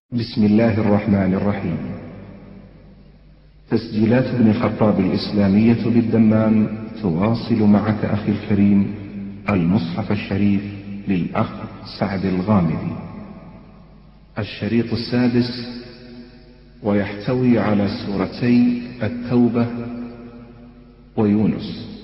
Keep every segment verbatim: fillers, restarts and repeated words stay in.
بسم الله الرحمن الرحيم. تسجيلات ابن الخطاب الإسلامية بالدمام تواصل معك أخي الكريم المصحف الشريف للأخ سعد الغامدي، الشريط السادس، ويحتوي على سورتي التوبة ويونس.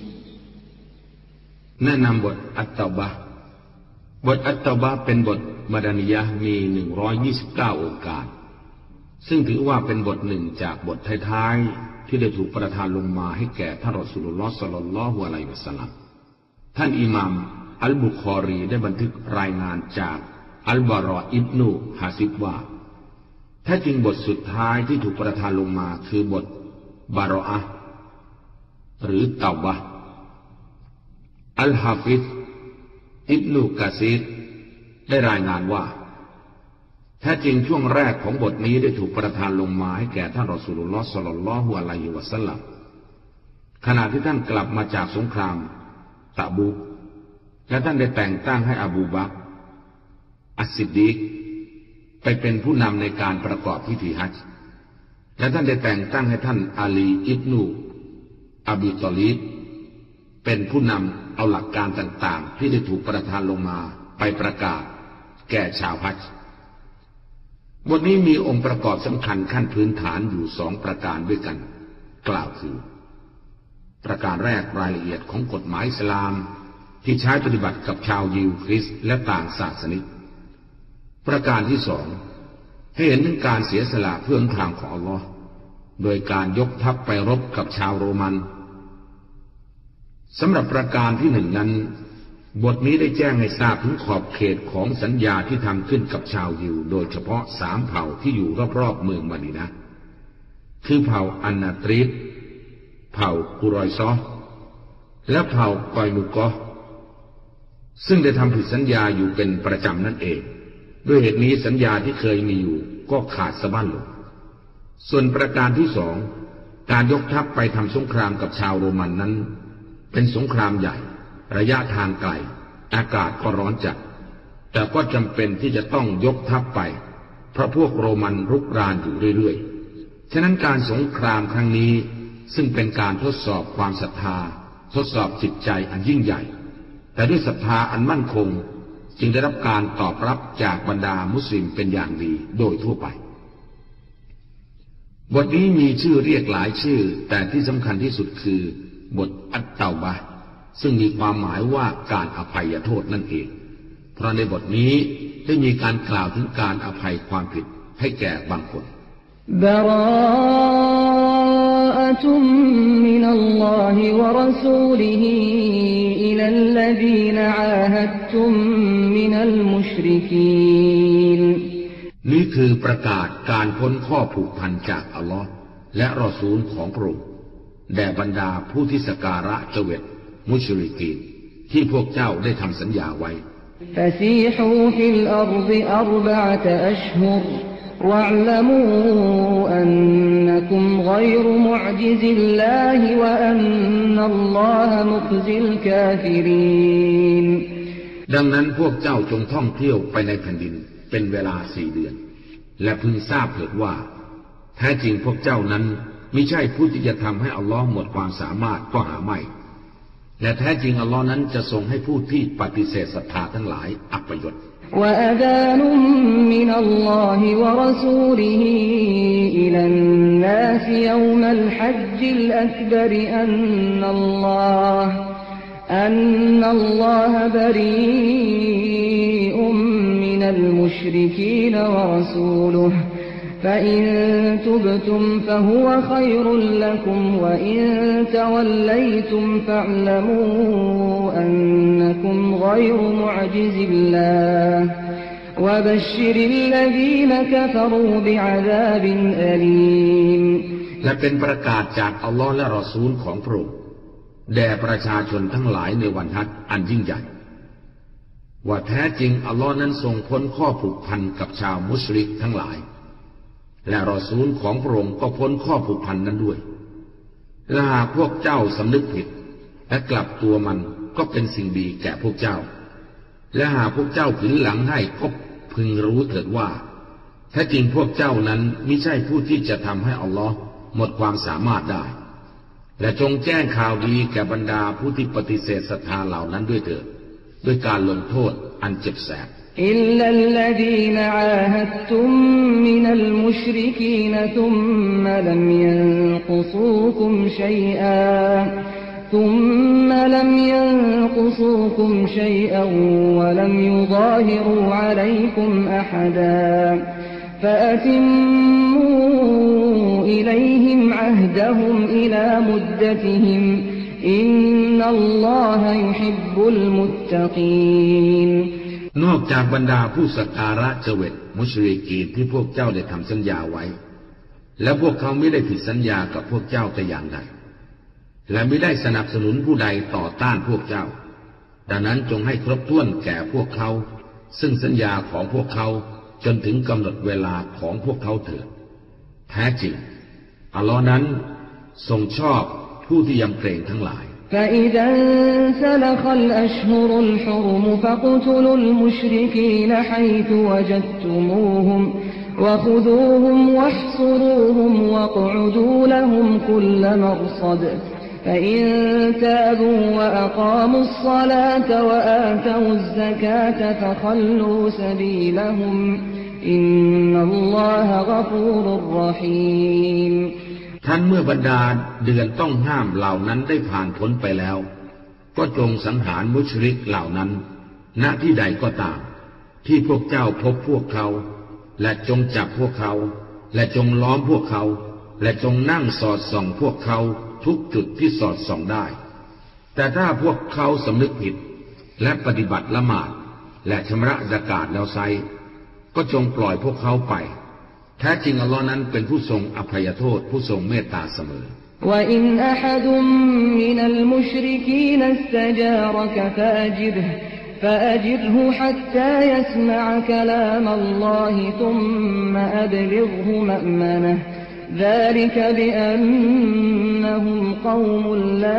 แนะนำบทอัตตาบะห์บทอัตตาบะห์เป็นบทมดานียะห์มีหนึ่งร้อยยี่สิบเก้าองค์การซึ่งถือว่าเป็นบทหนึ่งจากบทท้ายๆที่ได้ถูกประทานลงมาให้แก่ท่านรอซูลุลลอฮ์ ศ็อลลัลลอฮุอะลัยฮิวะซัลลัมท่านอิหม่ามอัลบุคอรีได้บันทึกรายงานจากอัลบารออิบนุฮาซิบว่าแท้จริงบทสุดท้ายที่ถูกประทานลงมาคือบทบารออะห์หรือเตาบะห์อัลฮาฟิซอิบนุกะซีรได้รายงานว่าแท้จริงช่วงแรกของบทนี้ได้ถูกประทานลงมาให้แก่ท่านรอซูลุลลอฮ์ ศ็อลลัลลอฮุอะลัยฮิวะซัลลัมขณะที่ท่านกลับมาจากสงครามตะบูกและท่านได้แต่งตั้งให้อบูบักรอัสซิดดีกไปเป็นผู้นำในการประกอบพิธีฮัจญ์และท่านได้แต่งตั้งให้ท่านอาลีอิบนุอบีตอลีบเป็นผู้นำเอาหลักการต่างๆที่ได้ถูกประทานลงมาไปประกาศแก่ชาวฮัจญ์บทนี้มีองค์ประกอบสำคัญขั้นพื้นฐานอยู่สองประการด้วยกันกล่าวคือประการแรกรายละเอียดของกฎหมายอิสลามที่ใช้ปฏิบัติกับชาวยิวคริสต์และต่างศาสนิกประการที่สองให้เห็นถึงการเสียสละเพื่อทางของอัลลอฮ์โดยการยกทัพไปรบกับชาวโรมันสำหรับประการที่หนึ่งนั้นบทนี้ได้แจ้งให้ทราบถึงขอบเขตของสัญญาที่ทำขึ้นกับชาวยิวโดยเฉพาะสามเผ่าที่อยู่รอบๆเมืองมะดีนะห์คือเผ่าอันนาตรีดเผ่ากุรอยซอและเผ่ากอยมุกอซึ่งได้ทำผิดสัญญาอยู่เป็นประจำนั่นเองด้วยเหตุนี้สัญญาที่เคยมีอยู่ก็ขาดสะบั้นลงส่วนประการที่สองการยกทัพไปทำสงครามกับชาวโรมันนั้นเป็นสงครามใหญ่ระยะทางไกลอากาศก็ร้อนจัดแต่ก็จำเป็นที่จะต้องยกทัพไปเพราะพวกโรมันรุกรานอยู่เรื่อยๆฉะนั้นการสงครามครั้งนี้ซึ่งเป็นการทดสอบความศรัทธาทดสอบจิตใจอันยิ่งใหญ่แต่ด้วยศรัทธาอันมั่นคงจึงได้รับการตอบรับจากบรรดามุสลิมเป็นอย่างดีโดยทั่วไปบทนี้มีชื่อเรียกหลายชื่อแต่ที่สำคัญที่สุดคือบทอัตเตาบะห์ซึ่งมีความหมายว่าการอภัยโทษนั่นเองเพราะในบทนี้ได้มีการกล่าวถึงการอภัยความผิดให้แก่บางคนบะรออะตุมมินัลลอฮิวะรอซูลิฮิอิลัลลซีนอาฮัดตุมมินัลมุชริกีนนี่คือประกาศการพ้นข้อผูกพันจากอัลลอฮ์และรอซูลของพระองค์แด่บรรดาผู้ที่สักการะเจวิตมุชริกีนที่พวกเจ้าได้ทำสัญญาไว้ฟะซีฮูฟิลอัรฎิอัรบะอะตะอัชฮุรวะอ์ละมูอันนะกุมฆอยรุมุอ์ญิซิลลาฮิวะอันนัลลอฮะมุคซิลกาฟิรีนดังนั้นพวกเจ้าจงท่องเที่ยวไปในแผ่นดินเป็นเวลาสี่เดือนและพึงทราบเถิดว่าแท้จริงพวกเจ้านั้นมิใช่ผู้ที่จะทำให้อัลลอฮ์หมดความสามารถก็หาไม่และแท้จริงอัลลอฮ์นั้นจะทรงให้ผู้ที่ปฏิเสธศรัทธาทั้งหลายอัปยศวะอะซานุมินัลลอฮิวะรอซูลิฮิอิลันนาสยอมัลฮัจญิลอักบัรอันนัลลอฮ์อันนัลลอฮะบะรีอุมมินัลมุชริกีนวะรอซูลุฮ์فإن تبتم فهو خير لكم وإن توليتم فاعلموا أنكم غير معجز الله وبشر الذين كفروا بعذاب أليم และเป็นประกาศจากอัลลอฮ์และรอซูลของพระองค์แด่ประชาชนทั้งหลายในวันฮัจญ์อันยิ่งใหญ่ว่าแท้จริงอัลลอฮ์นั้นทรงพ้นข้อผูกพันกับชาวมุชริกทั้งหลายและรอซูลของพระองค์ก็พ้นข้อผูกพันนั้นด้วยและหากพวกเจ้าสำนึกผิดและกลับตัวมันก็เป็นสิ่งดีแก่พวกเจ้าและหากพวกเจ้าขืนหลังให้ก็พึงรู้เถิดว่าแท้จริงพวกเจ้านั้นมิใช่ผู้ที่จะทำให้อัลลอฮ์หมดความสามารถได้และจงแจ้งข่าวดีแก่บรรดาผู้ที่ปฏิเสธศรัทธาเหล่านั้นด้วยเถิดด้วยการลงโทษอันเจ็บแสบอิลลัลลดีนอาฮัดตุมมินัลมุชริกีนซุมมะลัมยันกุซูกุมชัยอาثم لم ينقصوكم شيئا ولم يظاهروا عليكم أحدا فأتموا إليهم عهدهم إلى مدتهم إن الله يحب المتقين นอกจากบรรดาผู้สักการะเจวิตมุชริกีนที่พวกเจ้าได้ทำสัญญาไว้และพวกเขาไม่ได้ผิดสัญญากับพวกเจ้าแต่อย่างใดและไม่ได้สนับสนุนผู้ใดต่อต้านพวกเจ้าดังนั้นจงให้ครบถ้วนแก่พวกเขาซึ่งสัญญาของพวกเขาจนถึงกำหนดเวลาของพวกเขาเถิดแท้จริงอัลลอฮ์นั้นทรงชอบผู้ที่ยำเกรงทั้งหลาย فإذا انسلخ الأشهر الحرم فاقتلوا المشركين حيث وجدتموهم وخذوهم واحصروهم واقعدوا لهم كل مرصد فإن تابوا وأقاموا الصلاة وآتوا الزكاة فخلوا سبيلهم إن الله غفور رحيم ท่านเมื่อบรรดาเดือนต้องห้ามเหล่านั้นได้ผ่านพ้นไปแล้วก็จงสังหารมุชริกเหล่านั้นณที่ใดก็ตามที่พวกเจ้าพบพวกเขาและจงจับพวกเขาและจงล้อมพวกเขาและจงนั่งสอดส่องพวกเขาทุกจุดที่สอดส่องได้แต่ถ้าพวกเขาสำนึกผิดและปฏิบัติละหมาดและชำระซะกาตแล้วไซก็จงปล่อยพวกเขาไปแท้จริงอัลลอฮ์นั้นเป็นผู้ทรงอภัยโทษผู้ทรงเมตตาเสมอ وإن أحد من المشركين استجارك فأجره فأجره حتى يسمع كلام الله ثم أبلغه مأمنه ذلك بأنهم قوم لا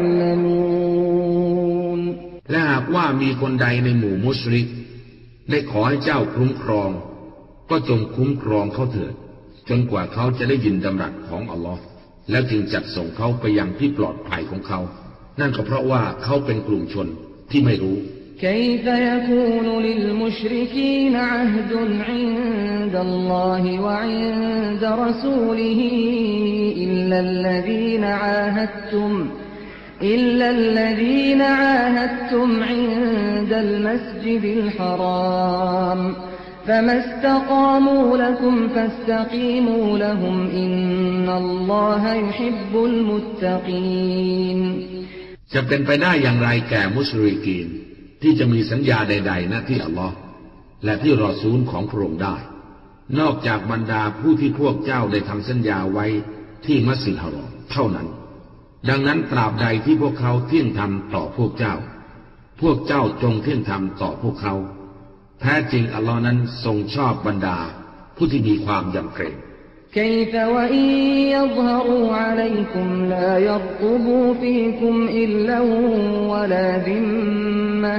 يعلمون และหากว่ามีคนใดในหมู่มุชริกได้ขอให้เจ้าคุ้มครองก็จงคุ้มครองเขาเถิดจนกว่าเขาจะได้ยินดำรัสของอัลลอฮ์แล้วจึงจัดส่งเขาไปยังที่ปลอดภัยของเขานั่นก็เพราะว่าเขาเป็นกลุ่มชนที่ไม่รู้ كيف يكون للمشركين عهد عند الله وعند رسوله إلا الذين عاهدتم إلا الذين عاهدتم عند المسجد الحرام فما استقاموا لكم فاستقيموا لهم إن الله يحب المتقين จะเป็นไปได้อย่างไรแก่มุชริกีนที่จะมีสัญญาใดๆณที่อัลลอฮ์และที่รอซูลของพระองค์ได้นอกจากบรรดาผู้ที่พวกเจ้าได้ทำสัญญาไว้ที่มัสยิดฮารอมเท่านั้นดังนั้นตราบใดที่พวกเขาเที่ยงธรรมต่อพวกเจ้าพวกเจ้าจงเที่ยงธรรมต่อพวกเขาแท้จริงอัลลอฮ์นั้นทรงชอบบรรดาผู้ที่มีความยำเกรง كيف وإن يظهروا عليكم لا يرقبوا فيكم إلا ولا ذمة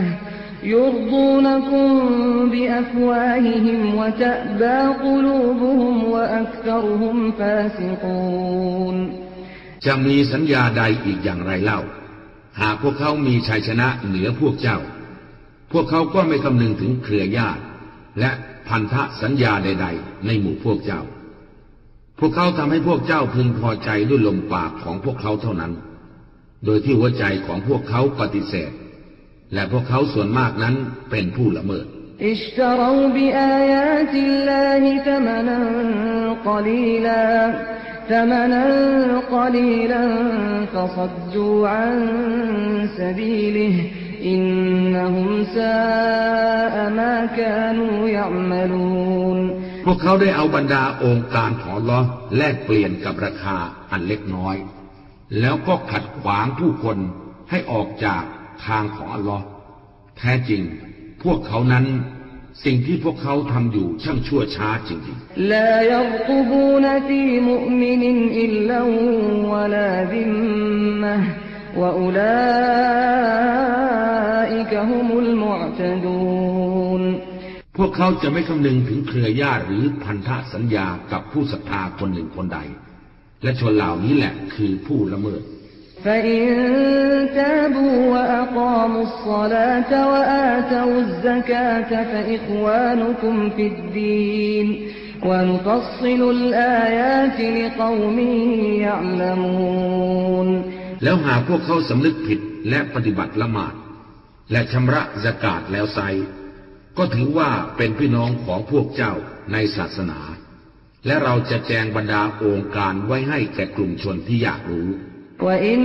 يرضونكم بأفواههم وتأبى قلوبهم وأكثرهم فاسقون จะมีสัญญาใดอีกอย่างไรเล่าหากพวกเขามีชัยชนะเหนือพวกเจ้าพวกเขาก็ไม่คำนึงถึงเครือญาติและพันธสัญญาใดๆในหมู่พวกเจ้าพวกเขาทำให้พวกเจ้าพึงพอใจด้วยลมปากของพวกเขาเท่านั้นโดยที่หัวใจของพวกเขาปฏิเสธและพวกเขาส่วนมากนั้นเป็นผู้ละเมิดอิชตรอูบิอายาติลลาฮิธมนันกอลีลาثمنا قليلا فصدوا عن سبيله إنهم ساء ما كانوا يعملون พวกเขาได้เอาบรรดาองค์การของอัลเลาะห์แลกเปลี่ยนกับราคาอันเล็กน้อยแล้วก็ขัดขวางผู้คนให้ออกจากทางของอัลเลาะห์แท้จริงพวกเขานั้นสิ่งที่พวกเขาทำอยู่ช่างชั่วช้าจริงๆลายัรกุบูนฟีมุอ์มินอิลลาวะลาซิมมะฮ์วะอุลาอิกะฮุมุลมุอ์ตะดูนพวกเขาจะไม่คำนึงถึงเครือญาติหรือพันธสัญญากับผู้ศรัทธาคนหนึ่งคนใดและชนเหล่านี้แหละคือผู้ละเมิด فإن تابوا وأقاموا الصلاة وآتوا الزكاة فإخوانكم في الدين ونفصل الآيات لقوم يعلمون แล้วหากพวกเขาสำนึกผิดและปฏิบัติละหมาดและชำระซะกาตแล้วไซก็ถือว่าเป็นพี่น้องของพวกเจ้าในศาสนาและเราจะแจงบรรดาองค์การไว้ให้แก่กลุ่มชนที่อยากรู้ وإن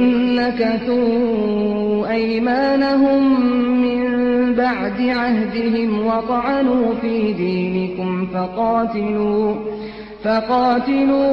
نكثوا أيمانهم من بعد عهدهم وطعنوا في دينكم فقاتلوا فقاتلوا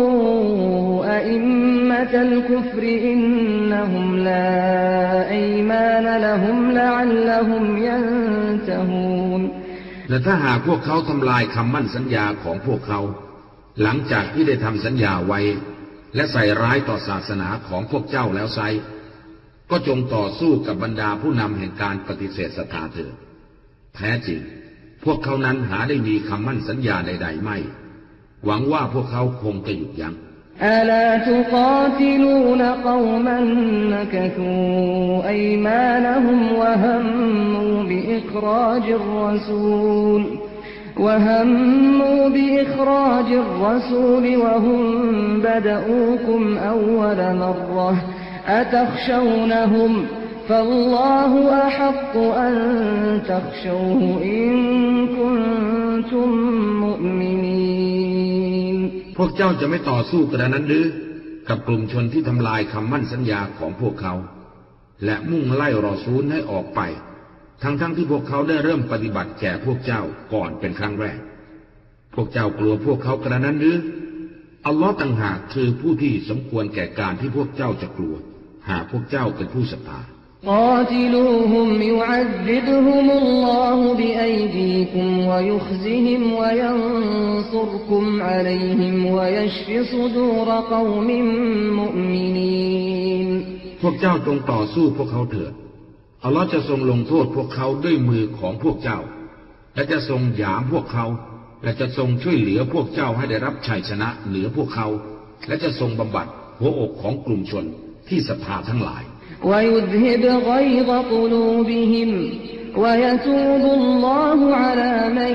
أئمة الكفر إنهم لا أيمان لهم لعلهم ينتهون และถ้าหากพวกเขาทำลายคำมั่นสัญญาของพวกเขาหลังจากที่ได้ทำสัญญาไว้และใส่ร้ายต่อศาสนาของพวกเจ้าแล้วไซก็จงต่อสู้กับบรรดาผู้นำแห่งการปฏิเสธศรัทธาเถิดแท้จริงพวกเขานั้นหาได้มีคำมั่นสัญญาใดๆไม่หวังว่าพวกเขาคงจะหยุดยั้งอะลาตุกาติลูนกอมันนะกะทูอัยมานะฮุมวะฮัมมูบิอิคราจิรรอซูลوهموا بإخراج الرسول وهم بدؤوكم أول مرة أتخشونهم فالله أحق أن تخشوه إن كنتم مؤمنين พวกเจ้าจะไม่ต่อสู้กระนั้นหรือกับกลุ่มชนที่ทำลายคำมั่นสัญญาของพวกเขาและมุ่งไล่รอซูลให้ออกไปทั้งๆ ท, ที่พวกเขาได้เริ่มปฏิบัติแก่พวกเจ้าก่อนเป็นครั้งแรกพวกเจ้ากลัวพวกเขากระนั้นหรืออัลลอฮ์ต่างหากคือผู้ที่สมควรแก่การที่พวกเจ้าจะกลัวหากพวกเจ้าเป็นผู้ศรัทธา قاتلوهم يعذبهم الله بأيديكم ويخزهم وينصركم عليهم ويشف صدور قوم مؤمنين พวกเจ้าจงต่อสู้พวกเขาเถิดอัลลอฮ์จะทรงลงโทษพวกเขาด้วยมือของพวกเจ้าและจะทรงหยามพวกเขาและจะทรงช่วยเหลือพวกเจ้าให้ได้รับชัยชนะเหนือพวกเขาและจะทรงบำบัดหัวอกของกลุ่มชนที่ศรัทธาทั้งหลาย ويذهب غيظ قلوبهم ويتوب الله على من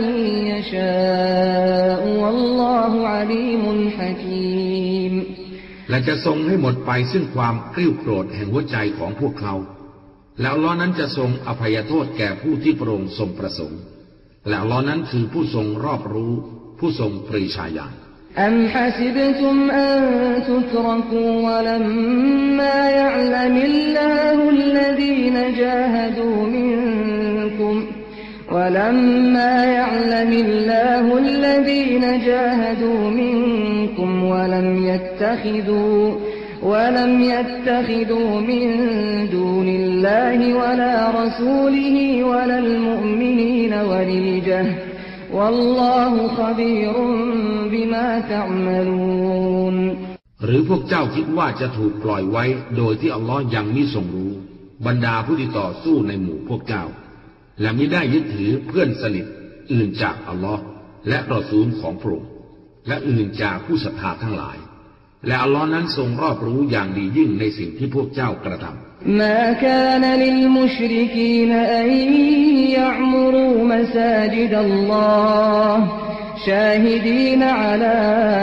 يشاء والله عليم حكيم และจะทรงให้หมดไปซึ่งความกริ้วโกรธแห่งหัวใจของพวกเขาแล้วอัลเลาะห์นั้นจะทรงอภัยโทษแก่ผู้ที่พระองค์ทรงประสงค์และอัลเลาะห์นั้นคือผู้ทรงรอบรู้ผู้ทรงปรีชาญาณ أم حسبتم أن تتركوا ولما يعلم الله الذين جاهدوا منكم ولما يعلم الله الذين جاهدوا منكم ولم يتخذوا ولم يتخذوا من دون الله ولا رسوله ولا المؤمنين وليجة والله خبير بما تعملون หรือพวกเจ้าคิดว่าจะถูกปล่อยไว้โดยที่อัลลอฮ์ยังมิทรงรู้บรรดาผู้ที่ต่อสู้ในหมู่พวกเจ้าและมิได้ยึดถือเพื่อนสนิทอื่นจากอัลลอฮ์และรอซูลของพระองค์และอื่นจากผู้ศรัทธาทั้งหลายและอัลลอฮ์นั้นทรงรอบรู้อย่างดียิ่งในสิ่งที่พวกเจ้ากระทำ ما كان للمشركين أن يعمروا مساجد الله شاهدين على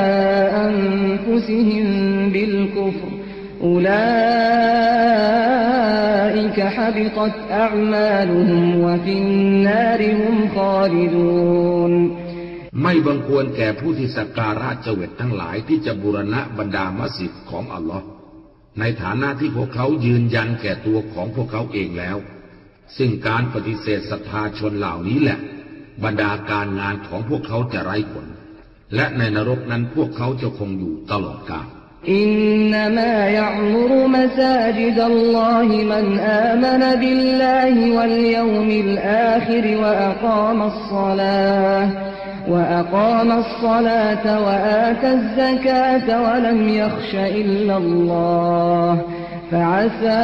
أنفسهم بالكفر أولئك حبطت أعمالهم وفي النار هم خالدون ไม่บังควรแก่ผู้ที่สักการะเจวิตทั้งหลายที่จะบูรณะบรรดามัสยิดของอัลลอฮ์ในฐานะที่พวกเขายืนยันแก่ตัวของพวกเขาเองแล้วซึ่งการปฏิเสธศรัทธาชนเหล่านี้แหละบรรดาการงานของพวกเขาจะไร้ผลและในนรกนั้นพวกเขาจะคงอยู่ตลอดกาลอินนัมายัอมุรุมะซาจิดัลลอฮิมันอามะนบิลลาฮิวัลยอมิลอาคิรวะอะกามัสศอลาห์وأقام الصلاة وآتى الزكاة ولم يخش إلا الله فعسى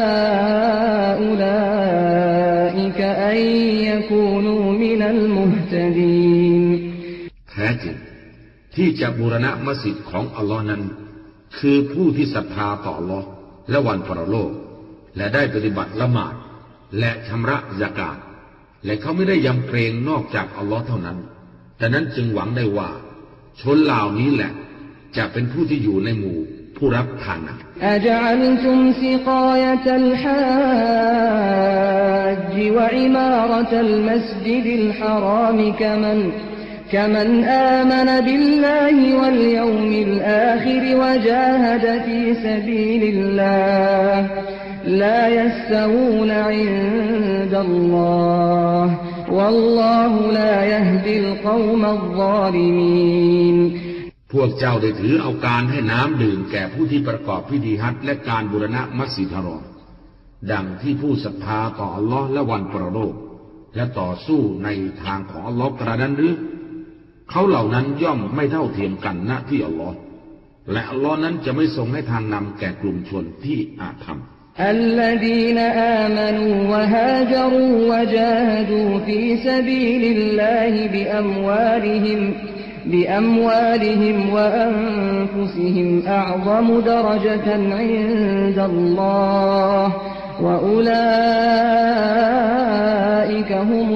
أولئك أن يكونوا من المهتدين แท้จริงที่จะบูรณะมัสยิดของอัลลอฮ์นั้นคือผู้ที่ศรัทธาต่ออัลลอฮ์และวันปรโลกและได้ปฏิบัติละหมาดและชำระซะกาตและเขาไม่ได้ยำเกรงนอกจากอัลลอฮ์เท่านั้นแต่นั้นจึงหวังได้ว่าชนเหล่านี้แหละจะเป็นผู้ที่อยู่ในหมู่ผู้รับทานนะอะจัลตุมซิกายะตัลฮาจวะอิมาระตัลมัสญิดิลฮารอมกะมันكمن آمن بالله واليوم الآخر وجاهد في سبيل الله لا يستوون عند الله والله لا يهدي القوم الظالمين พวกเจ้าได้ถือเอาการให้น้ำดื่มแก่ผู้ที่ประกอบพิธีฮัจญ์และการบูรณะมัสยิดฮารอมดังที่ผู้ศรัทธาต่ออัลลอฮ์และวันปรโลกและต่อสู้ในทางของอัลลอฮ์กระนั้นหรือเขาเหล่านั้นย่อมไม่เท่าเทียมกันณที่อัลลอฮ์และอัลลอฮ์นั้นจะไม่ทรงให้ทางนำแก่กลุ่มชนที่อาธรรม الذين آمنوا وهاجروا وجاهدوا في سبيل الله بأموالهم بأموالهم وأنفسهم أعظم درجة عند الله وأولئك هم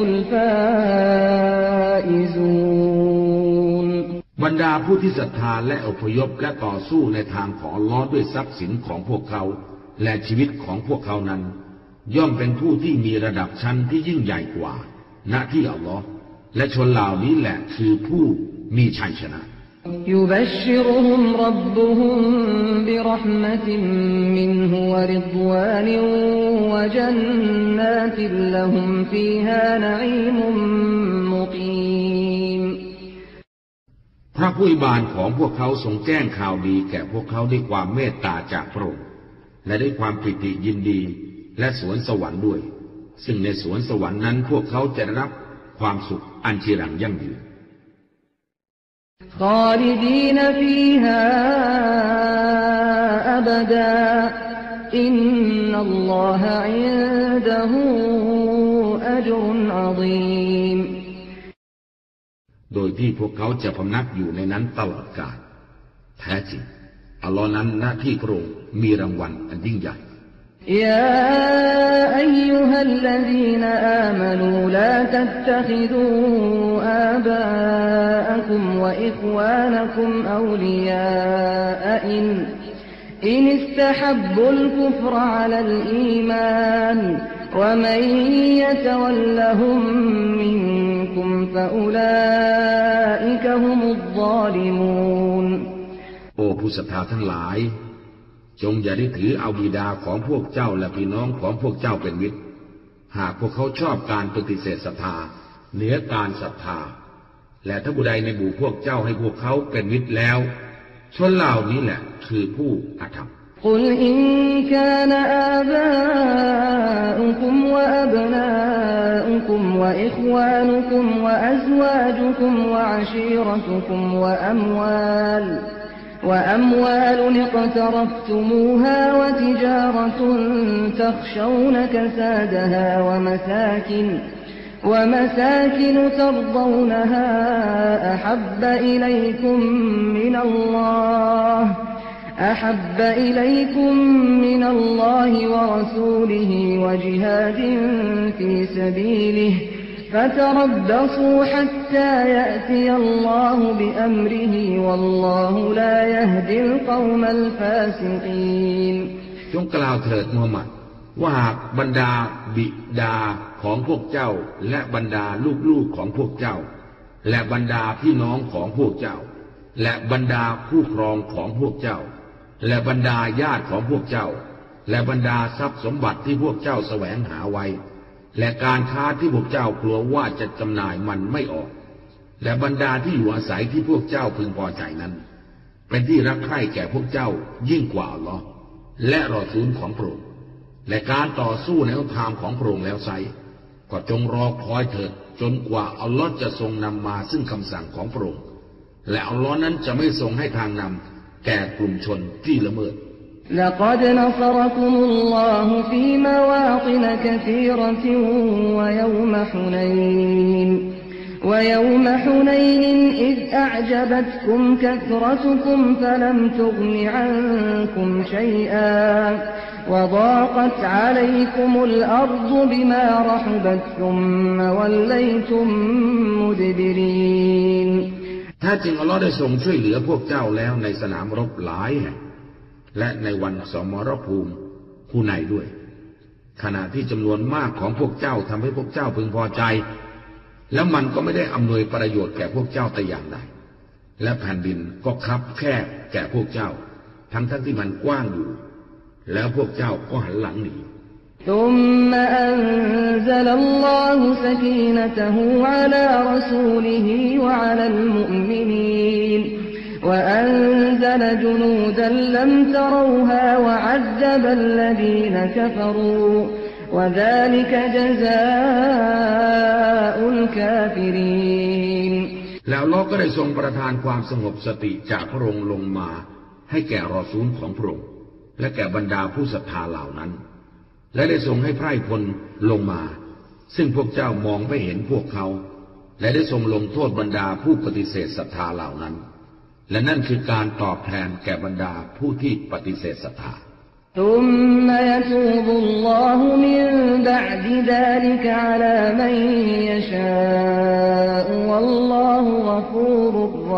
الفائزون บรรดาผู้ที่ศรัทธาและอพยพและต่อสู้ในทางของอัลลอฮ์ด้วยทรัพย์สินของพวกเขาและชีวิตของพวกเขานั้นย่อมเป็นผู้ที่มีระดับชั้นที่ยิ่งใหญ่กว่าณที่อัลลอฮ์และชนเหล่านี้แหละคือผู้มีชัยชนะ يبشرهم ربهم برحمة منه ورضوان وجنات لهم فيها نعيم مقيم พระผู้อวยบานของพวกเขาทรงแจ้งข่าวดีแก่พวกเขาด้วยความเมตตาจากพระองค์และด้วยความปิติยินดีและสวนสวรรค์ด้วยซึ่งในสวนสวรรค์นั้นพวกเขาจะได้รับความสุขอันจีรังยั่งยืน خالدين فيها أبدا إن الله عنده أجر عظيم โดยที่พวกเขาจะพำนักอยู่ในนั้นตลอดกาลแท้จริงอัลลอฮ์นั้นหน้าที่พระองค์มีรางวัลอันยิ่งใหญ่ يا أيها الذين آمنوا لا تتخذوا آباءكم وإخوانكم أولياء إن إن استحبوا الكفر على الإيمان ومن يتولهم منكم فأولئك هم الظالمون โอ้ผู้ศรัทธาทั้งหลายจงอย่าได้ถือเอาบิดาของพวกเจ้าและพี่น้องของพวกเจ้าเป็นมิตรหากพวกเขาชอบการปฏิเสธศรัทธาเหนือการศรัทธาและถ้าบุใดในหมู่พวกเจ้าให้พวกเขาเป็นมิตรแล้วชนเหล่านี้แหละคือผู้อาธรรม قل إن كان آباؤكم وأبناؤكم وإخوانكم وأزواجكم وعشيرتكم وأموال وأموال اقترفتموها وتجارة تخشون كسادها ومساكن ومساكن ترضونها أحب إليكم من الله أحب إليكم من الله ورسوله وجهاد في سبيله فتربصوا حتى يأتي الله بأمره والله لا يهدي القوم الفاسقين จงกล่าวเถิดมูฮัมหมัดว่าหากบรรดาบิดาของพวกเจ้าและบรรดาลูกๆของพวกเจ้าและบรรดาพี่น้องของพวกเจ้าและบรรดาคู่ครองของพวกเจ้าและบรรดาญาติของพวกเจ้าและบรรดาทรัพย์สมบัติที่พวกเจ้าแสวงหาไว้และการค้าที่พวกเจ้ากลัวว่าจะจำหน่ายมันไม่ออกและบรรดาที่อยู่อาศัยที่พวกเจ้าพึงพอใจนั้นเป็นที่รักใคร่แก่พวกเจ้ายิ่งกว่าอัลเลาะห์และรอซูลของพระองค์และการต่อสู้ในทางของพระองค์แล้วไซก็จงรอคอยเถิดจนกว่าอัลเลาะห์จะทรงนำมาซึ่งคำสั่งของพระองค์และอัลเลาะห์นั้นจะไม่ทรงให้ทางนำแก่กลุ่มชนที่ละเมิด لقد نصركم الله في مواطن كثيرة ويوم حنين ويوم حنين إذ أعجبتكم كثرتكم فلم تغن عنكم شيئا وضاقت عليكم الأرض بما رحبت ثم وليتم مدبرين แท้จริงอัลลอฮ์ได้ทรงช่วยเหลือพวกเจ้าแล้วในสนามรบหลายแห่งและในวันสมรภูมิผู้ไหนด้วยขณะที่จำนวนมากของพวกเจ้าทำให้พวกเจ้าพึงพอใจแล้วมันก็ไม่ได้อำนวยประโยชน์แก่พวกเจ้าแต่อย่างใดและแผ่นดินก็คับแคบแก่พวกเจ้าทั้งทั้งที่มันกว้างอยู่แล้วพวกเจ้าก็หันหลังหนี ثم أنزل الله سكينته على رسوله وعلى المؤمنين وأنزل جنودا لم تروها وعذب الذين كفروا وذلك جزاء الكافرين แล้วอัลเลาะห์ก็ได้ทรงประทานความสงบสติจากพระองค์ลงมาให้แก่รอซูลของพระองค์และแก่บรรดาผู้ศรัทธาเหล่านั้นและได้ทรงให้ไพร่พลลงมาซึ่งพวกเจ้ามองไม่เห็นพวกเขาและได้ทรงลงโทษบรรดาผู้ปฏิเสธศรัทธาเหล่านั้นและนั่นคือการตอบแทนแก่บรรดาผู้ที่ปฏิเสธศรัทธา ثم يتوب الله من بعد ذلك على من يشاء والله غفور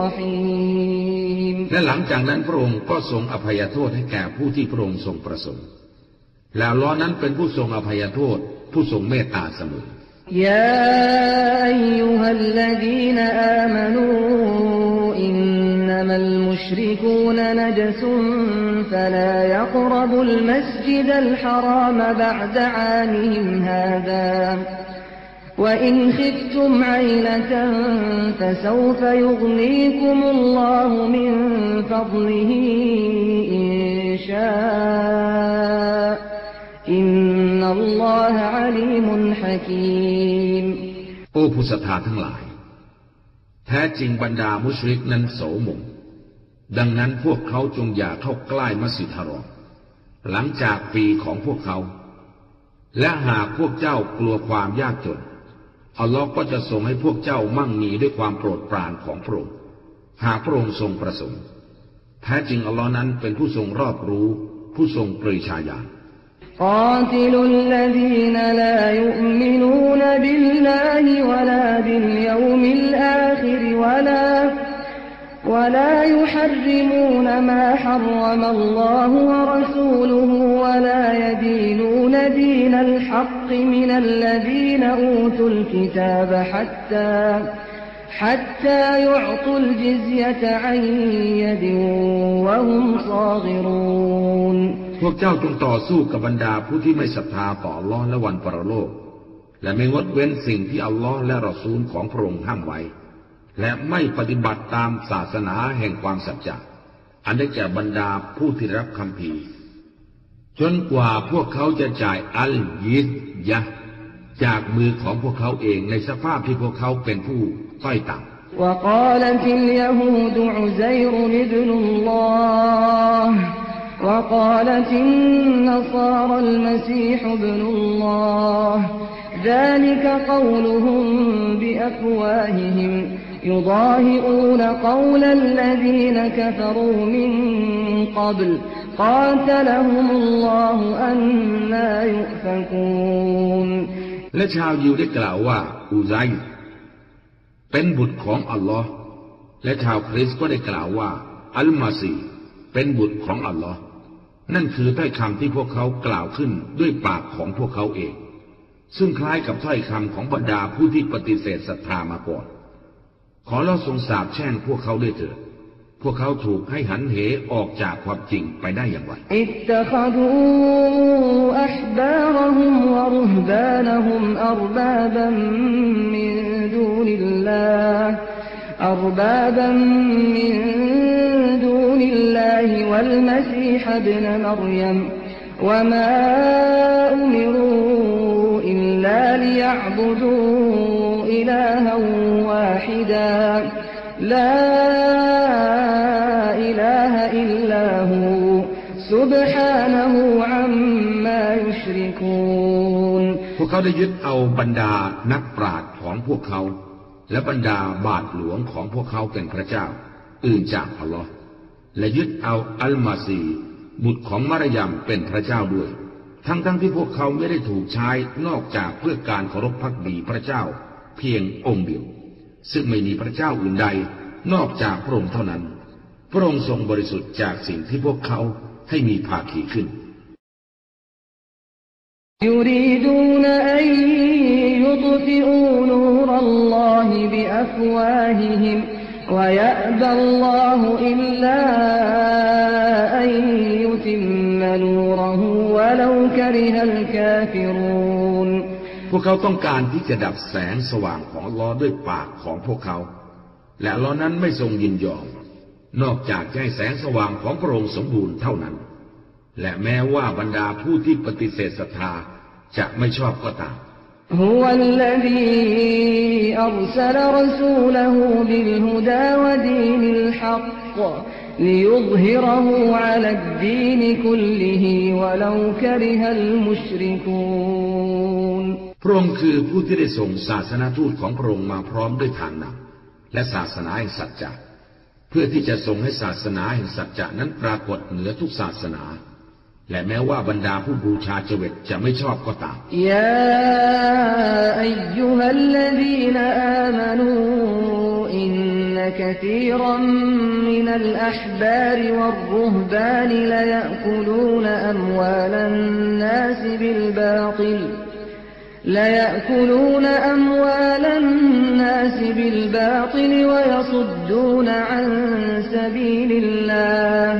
رحيم และหลังจากนั้นพระองค์ก็ทรงอภัยโทษให้แก่ผู้ที่พระองค์ทรงประสงค์แล้วอัลเลาะห์นั้นเป็นผู้ทรงอภัยโทษผู้ทรงเมตตาเสมอยาอัยยูฮัลลดีนอามานูอินนัมัลมุชริกูนนะจซุนฟะลายะกรบุลมัสญิดัลฮะรามบะอ์ดะอามิฮิมฮาซาวะอินคิฟตุมอัยละตันฟะซอฟะยุฆนีกุมุลลอฮุมินฟัฎลิฮิอินชาอินนัลลอฮะอะลีมุนฮะกีมโอ้ผู้ศรัทธาทั้งหลายแท้จริงบรรดามุชริกนั้นโสมมดังนั้นพวกเขาจงอย่าเข้าใกล้มัสยิดฮารอมหลังจากปีของพวกเขาและหากพวกเจ้ากลัวความยากจนอัลลอฮ์ก็จะทรงให้พวกเจ้ามั่งมีด้วยความโปรดปรานของพระองค์หากพระองค์ทรงประสงค์แท้จริงอัลลอฮ์นั้นเป็นผู้ทรงรอบรู้ผู้ทรงปริชาญาณ قاتلوا الذين لا يؤمنون بالله ولا باليوم الآخر ولا ولا يحرمون ما حرم الله ورسوله ولا يدينون دين الحق من الذين أوتوا الكتاب حتى حتى يعطوا الجزية عن يد وهم صاغرون พวกเจ้าจงต่อสู้กับบรรดาผู้ที่ไม่ศรัทธาต่ออัลลอฮ์และวันปรโลกและไม่งดเว้นสิ่งที่อัลลอฮ์และรอซูลของพระองค์ห้ามไว้และไม่ปฏิบัติตามศาสนาแห่งความสัจจะอันได้แก่บรรดาผู้ที่รับคัมภีร์จนกว่าพวกเขาจะจ่ายอัลยิซยะห์จากมือของพวกเขาเองในสภาพที่พวกเขาเป็นผู้ต้อยต่ำ وقالت اليهود عزير ابن الله وقالت النصارى المسيح ابن الله ذلك قولهم بأفواههم يضاهئون قول الذين كفروا من قبل قاتلهم الله أنى يؤفكون และชาวยิวได้กล่าวว่าอุซัยร์เป็นบุตรของอัลลอฮ์และชาวคริสต์ก็ได้กล่าวว่าอัลมาซีห์เป็นบุตรของอัลลอฮ์นั่นคือถ้อยคำที่พวกเขากล่าวขึ้นด้วยปากของพวกเขาเองซึ่งคล้ายกับถ้อยคำของบรรดาผู้ที่ปฏิเสธศรัทธามาก่อนขอเราทรงสาปแช่งพวกเขาด้วยเถิดพวกเขาถูกให้หันเหออกจากความจริงไปได้อย่างไรอิตตะคดูอัห์บารฮุมวะรุฮบานฮุมอัรบาบันมินดูนิลลาห์อัรบาบันมินดูนิลลาฮิวัลมะซีฮ์อิบนมารยมวะมาอุมิรูอิลลาลิยะอ์บุดูอิลาฮะวาฮิดาลาอิลาฮะอิลลาฮู سبحانه عما يشركون พวกเขาได้ยึดเอาบรรดานักปราชญ์ของพวกเขาและบรรดาบาทหลวงของพวกเขาเป็นพระเจ้าอื่นจากอัลลอฮ์และยึดเอาอัลมาซีบุตรของมารยามเป็นพระเจ้าด้วยทั้งๆ ท, ที่พวกเขาไม่ได้ถูกใช้นอกจากเพื่อการเคารพภักดีพระเจ้าเพียงองค์เดียวซึ่งไม่มีพระเจ้าอื่นใดนอกจากพระองค์เท่านั้นพระองค์ทรงบริสุทธิ์จากสิ่งที่พวกเขาให้มีภาคีขึ้น يريدون أن يطفئوا نور الله بأفواههم ويأبى الله إلا أن يتم نوره ولو كره الكافرون พวกเขาต้องการที่จะดับแสงสว่างของอัลเลาะห์ด้วยปากของพวกเขาและอัลเลาะห์นั้นไม่ทรงยินยอมนอกจากจะให้แสงสว่างของพระองค์สมบูรณ์เท่านั้นและแม้ว่าบรรดาผู้ที่ปฏิเสธศรัทธาจะไม่ชอบก็ตาม هو الذي أرسل رسوله بالهدى ودين الحق ليظهره على الدين كله ولو كره المشركون พระองค์คือผู้ที่ได้ส่งศาสนาทูตของพระองค์มาพร้อมด้วยทางนำและศาสนาแห่งสัจจะเพื่อที่จะทรงให้ศาสนาแห่งสัจจะนั้นปรากฏเหนือทุกศาสนาและแม้ว่าบรรดาผู้บูชาเจวิตจะไม่ชอบก็ตามยาอัยยูฮัลลซีนอามานูอินนะกะซีรันมินัลอะห์บาริวัรรุฮบานละยะกุลูนอัมวาลันนาสบิลบาติลليأكلون أموال الناس بالباطل ويصدون عن سبيل الله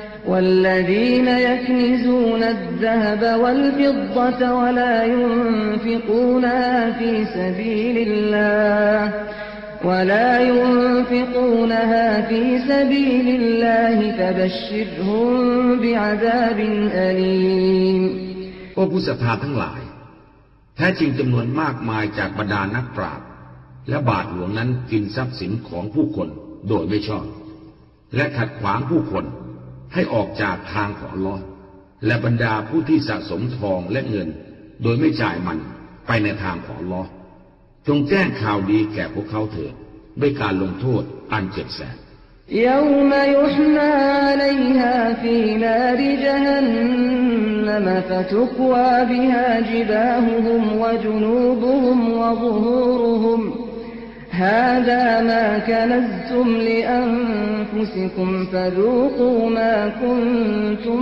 والذين يكنزون الذهب والفضة ولا ينفقونها في سبيل الله ولا ينفقونها في سبيل الله فبشرهم بعذاب أليم โอ้ผู้ศรัทธาทั้งหลายแท้จริงจำนวนมากมายจากบรรดานักปราชญ์และบาทหลวงนั้นกินทรัพย์สินของผู้คนโดยไม่ชอบและขัดขวางผู้คนให้ออกจากทางของอัลเลาะห์และบรรดาผู้ที่สะสมทองและเงินโดยไม่จ่ายมันไปในทางของอัลเลาะห์จงแจ้งข่าวดีแก่พวกเขาเถิดด้วยการลงโทษอันเจ็บแสบ يوم يحمى عليها في نار جهنم فتكوى بها جباههم وجنوبهم وظهورهم هذا ما كنزتم لأنفسكم فذوقوا ما كنتم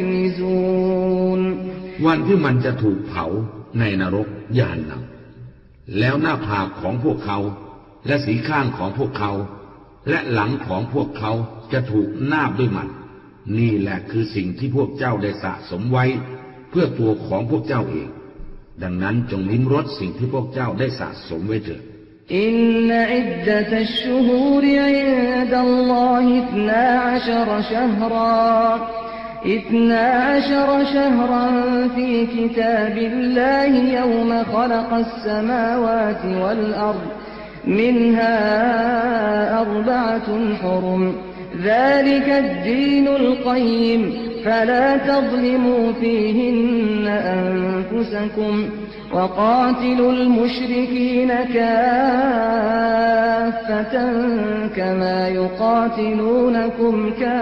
تكنزون วันที่มันจะถูกเผาในนรกยานนำแล้วหน้าผากของพวกเขาและสีข้างของพวกเขาและหลังของพวกเขาจะถูกนาบด้วยมันนี่แหละคือสิ่งที่พวกเจ้าได้สะสมไว้เพื่อตัวของพวกเจ้าเองดังนั้นจงลิ้มรสสิ่งที่พวกเจ้าได้สะสมไว้เถิดอินนอิดดะตัชชูฮูรอินดัลลอฮิอิษนาอัชรชัฮราอิษนาอัชรชัฮรันฟีกิตาบิลลาฮิยอมะขลักัสสมาวาติวัลอัรฎمنها أربعة حرم ذلك الدين القيم فلا تظلموا فيهن أنفسكم وقاتلوا المشركين كافة كما يقاتلونكم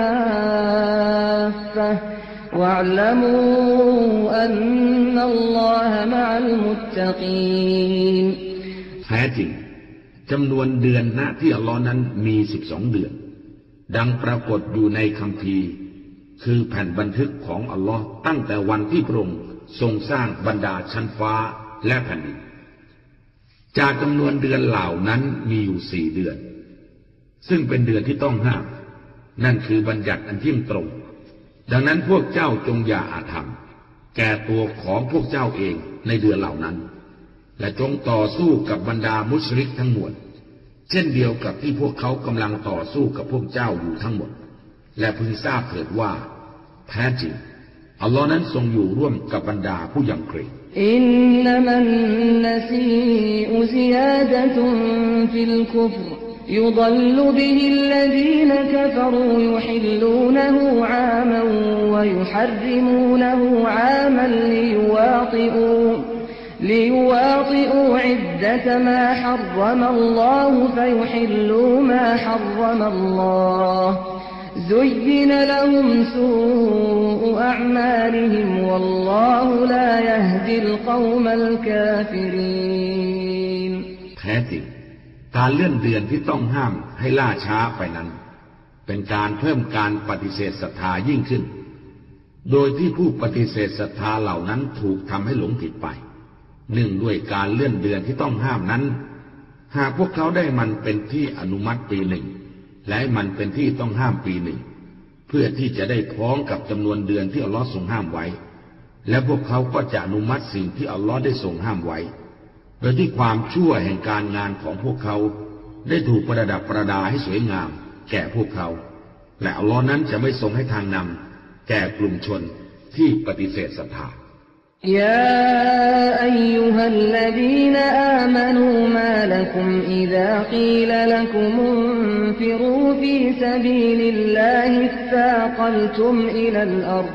كافة واعلموا أن الله مع المتقين แท้จริงจำนวนเดือนณที่อัลลอฮ์นั้นมีสิบสองเดือนดังปรากฏอยู่ในคัมภีร์คือแผ่นบันทึกของอัลลอฮ์ตั้งแต่วันที่พระองค์ทรงสร้างบรรดาชั้นฟ้าและแผ่นดินจากจำนวนเดือนเหล่านั้นมีอยู่สี่เดือนซึ่งเป็นเดือนที่ต้องห้ามนั่นคือบัญญัติอันเที่ยงตรงดังนั้นพวกเจ้าจงอย่าอาธรรมแก่ตัวของพวกเจ้าเองในเดือนเหล่านั้นและจงต่อสู้กับบรรดามุชริกทั้งหมดเช่นเดียวกับที่พวกเขากำลังต่อสู้กับพวกเจ้าอยู่ทั้งหมดและพึงทราบเถิดว่าแท้จริงอัลลอฮ์นั้นทรงอยู่ร่วมกับบรรดาผู้ยำเกรงอินนัมันนซีอุซิยาดะตุนฟิลคุฟรيضل به الذين كفروا يحلونه عاما ويحرمونه عاما ليواطئوا ليواطئوا عدة ما حرم الله فيحلوا ما حرم الله زين لهم سوء أعمالهم والله لا يهدي القوم الكافرين แท้จริงการเลื่อนเดือนที่ต้องห้ามให้ล่าช้าไปนั้นเป็นการเพิ่มการปฏิเสธศรัทธายิ่งขึ้นโดยที่ผู้ปฏิเสธศรัทธาเหล่านั้นถูกทำให้หลงผิดไปหนึ่งด้วยการเลื่อนเดือนที่ต้องห้ามนั้นหากพวกเขาได้มันเป็นที่อนุมัติปีหนึ่งและมันเป็นที่ต้องห้ามปีหนึ่งเพื่อที่จะได้พ้องกับจำนวนเดือนที่อัลลอฮ์ทรงห้ามไว้และพวกเขาก็จะอนุมัติสิ่งที่อัลลอฮ์ได้ทรงห้ามไว้โดยที่ความชั่วแห่งการงานของพวกเขาได้ถูกประดับประดาให้สวยงามแก่พวกเขาและอัลลอฮ์นั้นจะไม่ทรงให้ทางนำแก่กลุ่มชนที่ปฏิเสธศรัทธา يا أيها الذين آمنوا ما لكم إذا قيل لكم انفروا في سبيل الله اثاقلتم إلى الأرض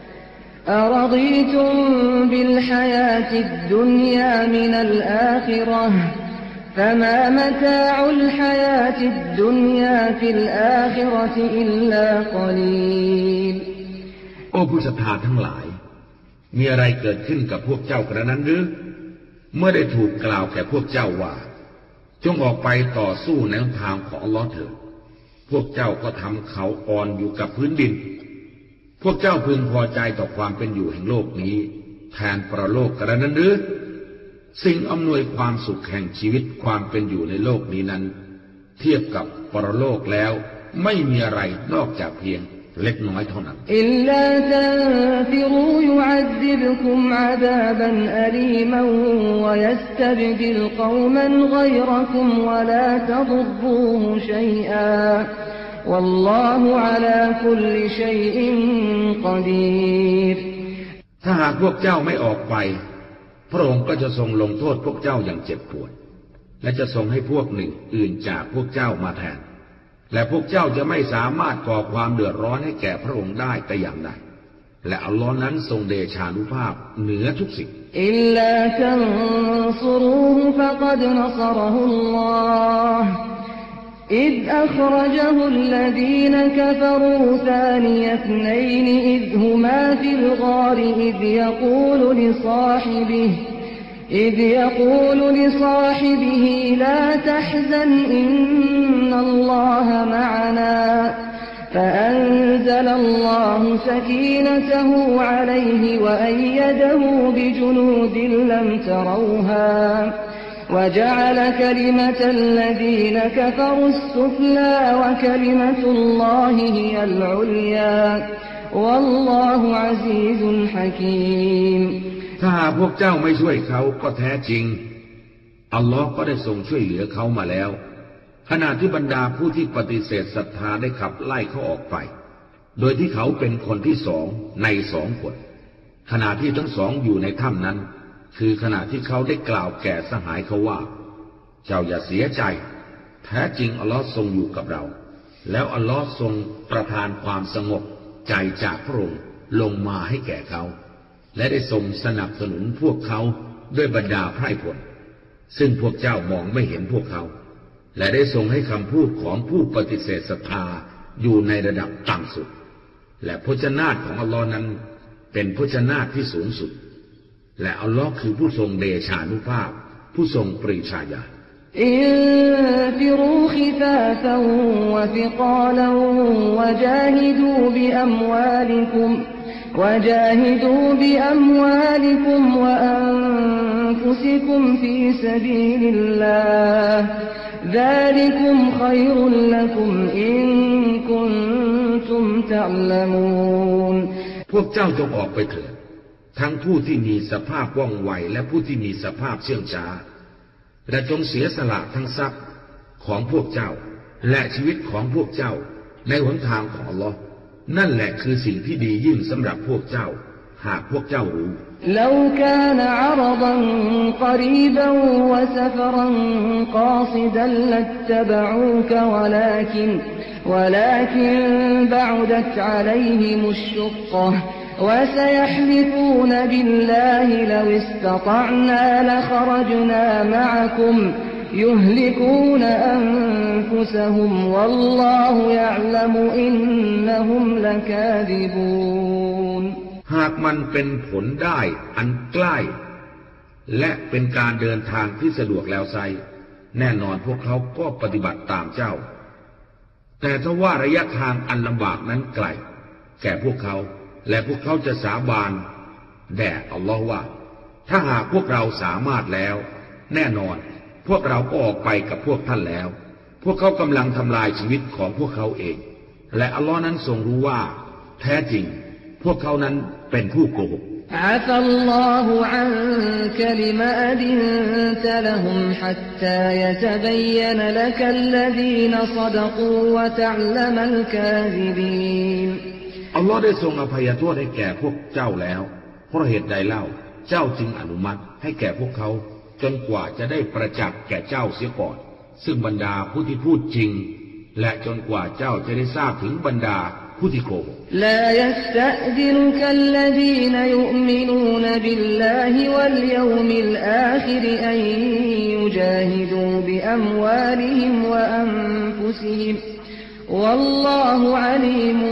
أرضيتم بالحياة الدنيا من الآخرة فما متاع الحياة الدنيا في الآخرة إلا قليل โอ้ผู้ศรัทธาทั้งหลายมีอะไรเกิดขึ้นกับพวกเจ้ากระนั้นหรือเมื่อได้ถูกกล่าวแก่พวกเจ้าว่าจงออกไปต่อสู้ในทางของอัลลอฮ์เถิดพวกเจ้าก็ทำเขาอ่อนอยู่กับพื้นดินพวกเจ้าพึงพอใจต่อความเป็นอยู่แห่งโลกนี้แทนปรโลกกระนั้นหรือสิ่งอำนวยความสุขแห่งชีวิตความเป็นอยู่ในโลกนี้นั้นเทียบกับปรโลกแล้วไม่มีอะไรนอกจากเพียงเล็กน้อยเท่านั้นอิลลาตันฟิรูยุอัซซิบคุมอะซาบันอะลีมันวะยัสตับดิลกอว์มันฆอยรคุมวะลาตะดุรรูฮุชัยอาวัลลอฮุอะลาคุลลิชัยอินกอดีรถ้าหากพวกเจ้าไม่ออกไปพระองค์ก็จะทรงลงโทษพวกเจ้าอย่างเจ็บปวดและจะทรงให้พวกหนึ่งอื่นจากพวกเจ้ามาแทนและพวกเจ้าจะไม่สามารถก่อความเดือดร้อนให้แก่พระองค์ได้แต่อย่างใดและอัลลอฮ์นั้นทรงเดชานุภาพเหนือทุกสิ่งอิลลาตันซุรูฮุฟะกัดนัศรฮุลลอฮ์อิซอัครจฮุลลดีนกะฟรูซานิยะธนัยนอิซฮุมาฟิลฆาริอิซยะกูลุลิศาฮิบิฮิإذ يقول لصاحبه لا تحزن إن الله معنا فأنزل الله سكينته عليه وأيده بجنود لم تروها وجعل كلمة الذين كفروا السفلى وكلمة الله هي العليا والله عزيز حكيم ถ้าหากพวกเจ้าไม่ช่วยเขาก็แท้จริงอัลลอฮ์ก็ได้ทรงช่วยเหลือเขามาแล้วขณะที่บรรดาผู้ที่ปฏิเสธศรัทธาได้ขับไล่เขาออกไปโดยที่เขาเป็นคนที่สองในสองคนขณะที่ทั้งสองอยู่ในถ้ำนั้นคือขณะที่เขาได้กล่าวแก่สหายเขาว่าเจ้าอย่าเสียใจแท้จริงอัลลอฮ์ทรงอยู่กับเราแล้วอัลลอฮ์ทรงประทานความสงบใจจากพระองค์ลงมาให้แก่เขาและได้ทรงสนับสนุนพวกเขาด้วยบรรดาไพร่พลซึ่งพวกเจ้ามองไม่เห็นพวกเขาและได้ทรงให้คำพูดของผู้ปฏิเสธศรัทธาอยู่ในระดับต่ำสุดและพจนาฏของอัลลอฮ์นั้นเป็นพจนาฏที่สูงสุดและอัลลอฮ์คือผู้ทรงเดชานุภาพผู้ทรงปรีชาญาณอินฟิรูขิฟาฟันวะฟิกาลันวะจาฮิดูบิอัมวาลิกุมوجاهدوا بأموالكم وأنفسكم في سبيل الله ذلكم خير لكم إن كنتم تعلمون พวกเจ้าจงออกไปเถิดทั้งผู้ที่มีสภาพว่องไวและผู้ที่มีสภาพเชื่องช้าและจงเสียสละทั้งทรัพย์ของพวกเจ้าและชีวิตของพวกเจ้าในหนทางของอัลลอฮ์นั่นแหละคือสิ่งที่ดียิ่งสำหรับพวกเจ้าหากพวกเจ้ารู้ لو كان عرضا قريبا وسفرا قاصدا لاتبعوك ولكن ولكن بعدت عليهم الشقة وسيحلفون بالله لو استطعنا لخرجنا معكم يهلكون أنفسهم والله يعلم إنهم لكاذبون หากมันเป็นผลได้อันใกล้และเป็นการเดินทางที่สะดวกแล้วไซแน่นอนพวกเขาก็ปฏิบัติตามเจ้าแต่ถ้าว่าระยะทางอันลำบากนั้นไกลแก่พวกเขาและพวกเขาจะสาบานแด่อัลลอฮ์ว่าถ้าหากพวกเราสามารถแล้วแน่นอนพวกเราก็ออกไปกับพวกท่านแล้วพวกเขากำลังทำลายชีวิตของพวกเขาเองและอัลลอฮ์นั้นทรงรู้ว่าแท้จริงพวกเขานั้นเป็นผู้โกหก عفى الله عنك لما أذنت لهم حتى يتبين لك الذين صدقوا وتعلم الكاذبين อัลลอฮ์ได้ทรงอภัยโทษให้แก่พวกเจ้าแล้วเพราะเหตุใดเล่าเจ้าจึงอนุมัติให้แก่พวกเขาจนกว่าจะได้ประจักษ์แก่เจ้าเสียก่อนซึ่งบรรดาผู้ที่พูดจริงและจนกว่าเจ้าจะได้ทราบถึงบรรดาผู้ที่โกหก لا يستأذنك الذين يؤمنون بالله واليوم الآخر أن يجاهدوا بأموالهم وأنفسهم والله عليم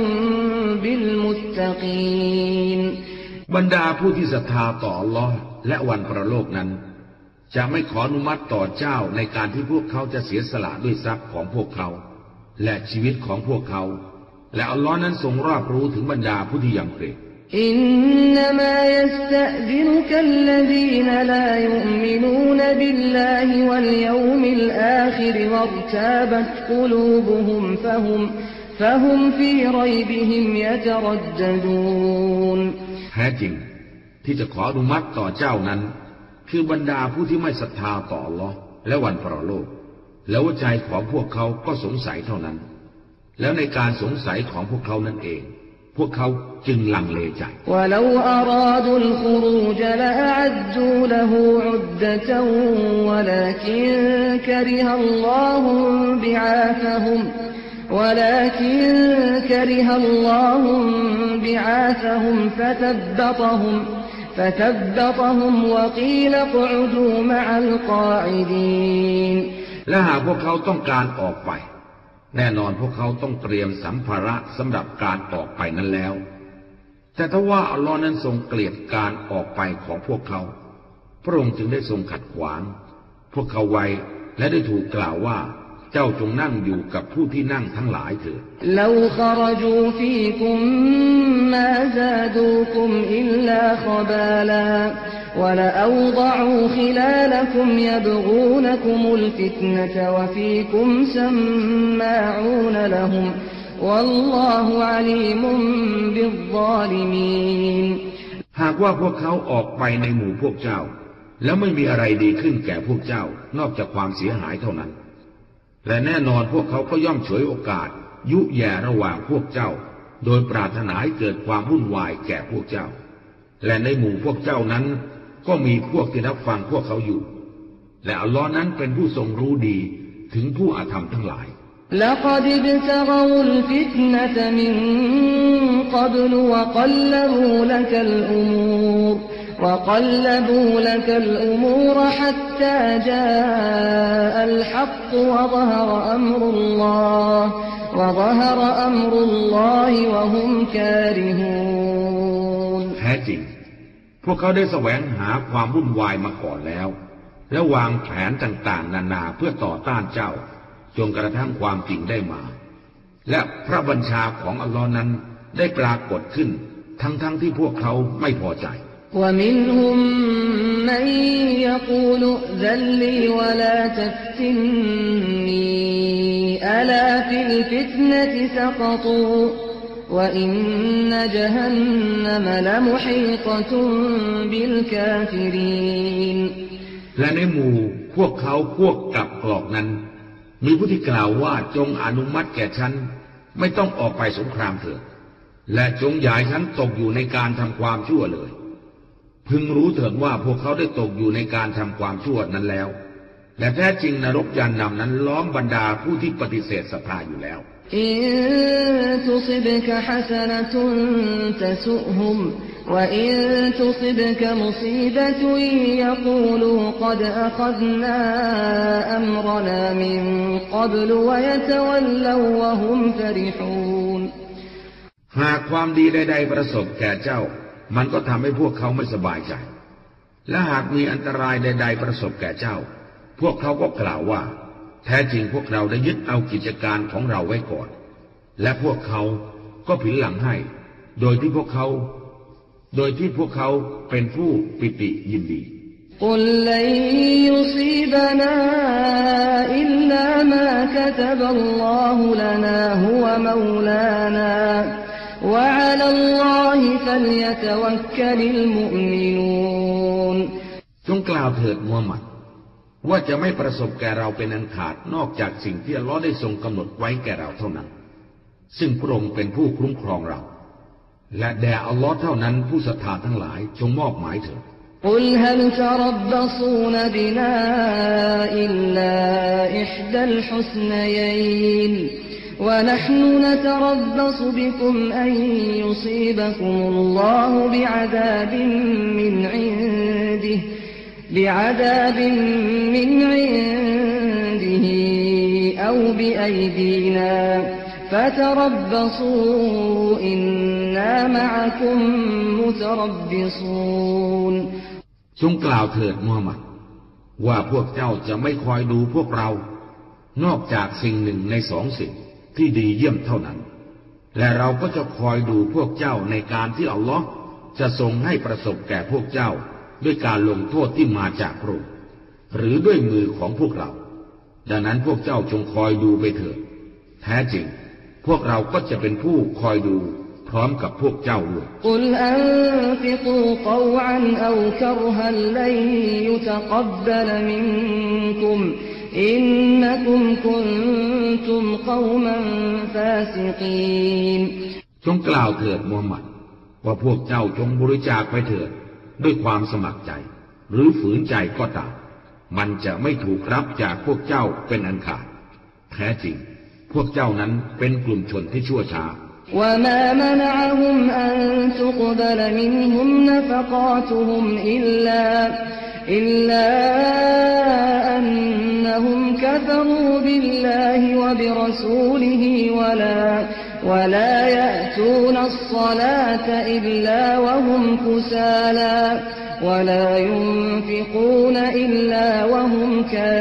بالمتقين บรรดาผู้ที่ศรัทธาต่ออัลลอฮ์และวันปรโลกนั้นจะไม่ขออนุมัติต่อเจ้าในการที่พวกเขาจะเสียสละด้วยทรัพย์ของพวกเขาและชีวิตของพวกเขาและอัลลอฮ์นั้นทรงรอบรู้ถึงบรรดาผู้ที่ยำเกรงอินนามายัสตะซินุกัลลซีนลายุมินูนบิลลาฮิวัลยอมิลอาคิรวัรตาบัตกุลูบุฮุมฟะฮุมฟะฮุมฟีรัยบิฮิมยะตะรัดดดูนแท้จริงที่จะขออนุมัติต่อเจ้านั้นคือบรรดาผู้ที่ไม่ศรัทธาต่ออัลลอฮ์และวันปรโลกแล้วใจของพวกเขาก็สงสัยเท่านั้นแล้วในการสงสัยของพวกเขานั่นเองพวกเขาจึงลังเลใจ ولكن كره الله بعاثهم فثبطهم فثبطهم وقيل اقعدوا مع القاعدين และหากพวกเขาต้องการออกไปแน่นอนพวกเขาต้องเตรียมสัมภาระสำหรับการออกไปนั้นแล้วแต่ถ้าว่าอัลลอฮ์นั้นทรงเกลียดการออกไปของพวกเขาพระองค์จึงได้ทรงขัดขวางพวกเขาไว้และได้ถูกกล่าวว่าเจ้าจงนั่งอยู่กับผู้ที่นั่งทั้งหลายเถิดลาคารจูฟีกุมมาซาดูกุมอิลลาคบาลาวะลาอัวฎอูคิลาลกุมยบกูนกุมุลฟิตนะตะวะฟีกุมซัมมาอูนละฮุมวัลลอฮุอะลีมุมบิซซาลิมีนหากว่าพวกเขาออกไปในหมู่พวกเจ้าแล้วไม่มีอะไรดีขึ้นแก่พวกเจ้านอกจากความเสียหายเท่านั้นและแน่นอนพวกเขาก็ย่อมฉวยโอกาสยุแย่ระหว่างพวกเจ้าโดยปรารถนาให้เกิดความวุ่นวายแก่พวกเจ้าและในหมู่พวกเจ้านั้นก็มีพวกที่รับฟังพวกเขาอยู่และอัลลอฮ์นั้นเป็นผู้ทรงรู้ดีถึงผู้อาธรรมทั้งหลาย لقد ابتغوا الفتنة من قبل وقلبوا لك الأمور وقلبوا لك الأمور حتى جاء الحق وظهر أمر الله وظهر أمر الله وهم كارهون แท้จริงพวกเขาได้แสวงหาความวุ่นวายมาก่อนแล้วและวางแผนต่างๆนานาเพื่อต่อต้านเจ้าจนกระทั่งความจริงได้มาและพระบัญชาของอัลลอฮ์นั้นได้ปรากฏขึ้นทั้งๆที่พวกเขาไม่พอใจ ومنهم من يقول ائذن لي ولا تفتني ألا في الفتنة سقطوا وإن جهنم لمحيطة بالكافرين และในหมู่พวกเขาพวกกับกรอกนั้นมีผู้ที่กล่าวว่าจงอนุมัติแก่ฉันไม่ต้องออกไปสงครามเถิดและจงอย่าให้ฉันตกอยู่ในการทำความชั่วเลยพึงรู้เถิดว่าพวกเขาได้ตกอยู่ในการทำความชั่วนั้นแล้วและแท้จริงนรกยานนำนั้นล้อมบรรดาผู้ที่ปฏิเสธศรัทธาอยู่แล้วอินตุซิบกะฮะซะนะตุนตะซุฮุมวะอินตุซิบกะมุซีบะตุนยะกูลูกัดอะคัซนาอัมรนามินกับลวะยะตะวัลลววะฮุมฟะริฮูนหากความดีใดๆประสบแก่เจ้ามันก็ทำให้พวกเขาไม่สบายใจและหากมีอันตรายใดๆประสบแก่เจ้าพวกเขาก็กล่าวว่าแท้จริงพวกเราได้ยึดเอากิจการของเราไว้ก่อนและพวกเขาก็ผินหลังให้โดยที่พวกเขาโดยที่พวกเขาเป็นผู้ปิติยินดีกุลลันยุซีบนาอิลลามากะตะบัลลอฮุลนาฮุวะมอลานาวะอะลัลลอฮิฟัลยะตะวักกะลิลมุอ์มินูนจงกล่าวเถิดมูฮัมหมัดว่าจะไม่ประสบแก่เราเป็นอันขาดนอกจากสิ่งที่อัลเลาะห์ได้ทรงกำหนดไว้แก่เราเท่านั้นซึ่งพระองค์เป็นผู้คุ้มครองเราและแด่อัลเลาะห์เท่านั้นผู้ศรัทธาทั้งหลายจงมอบหมายเถิดกุลฮัลตะรับบะซูนบินาอิลลาอิห์ดัลฮุสนัยัยนวะนะห์นุนะตะรับบะซุบิกุมอันยุซีบะกุมุลลอฮุบิอะซาบินมินอินดิฮิبعذاب من عنده أو بأيدينا فتربصوا إنا معكم متربصون จงกล่าวเถิดมูฮัมหมัดว่าพวกเจ้าจะไม่คอยดูพวกเรานอกจากสิ่งหนึ่งในสองสิ่งที่ดีเยี่ยมเท่านั้นและเราก็จะคอยดูพวกเจ้าในการที่อัลลอฮ์จะทรงให้ประสบแก่พวกเจ้าด้วยการลงโทษที่มาจากพระองค์หรือด้วยมือของพวกเราดังนั้นพวกเจ้าจงคอยดูไปเถิดแท้จริงพวกเราก็จะเป็นผู้คอยดูพร้อมกับพวกเจ้าด้วยกุลอันฟิกูตออันเอากรฮัลลัยยุตะกับบัลมินกุมอินนักุมคุนตุมกอมันฟาซิกีนจงกล่าวเถิดมูฮัมหมัดว่าพวกเจ้าจงบริจาคไปเถิดด้วยความสมัครใจหรือฝืนใจก็ตามมันจะไม่ถูกรับจากพวกเจ้าเป็นอันขาดแท้จริงพวกเจ้านั้นเป็นกลุ่มชนที่ชั่วช้า وما منعهم أن تقبل منهم نفقاتهم إلا إلا أنهم كفروا بالله وبرسوله ولا ولا يأتون الصلاة إلا وهم كسالى ولا ينفقون إلا وهم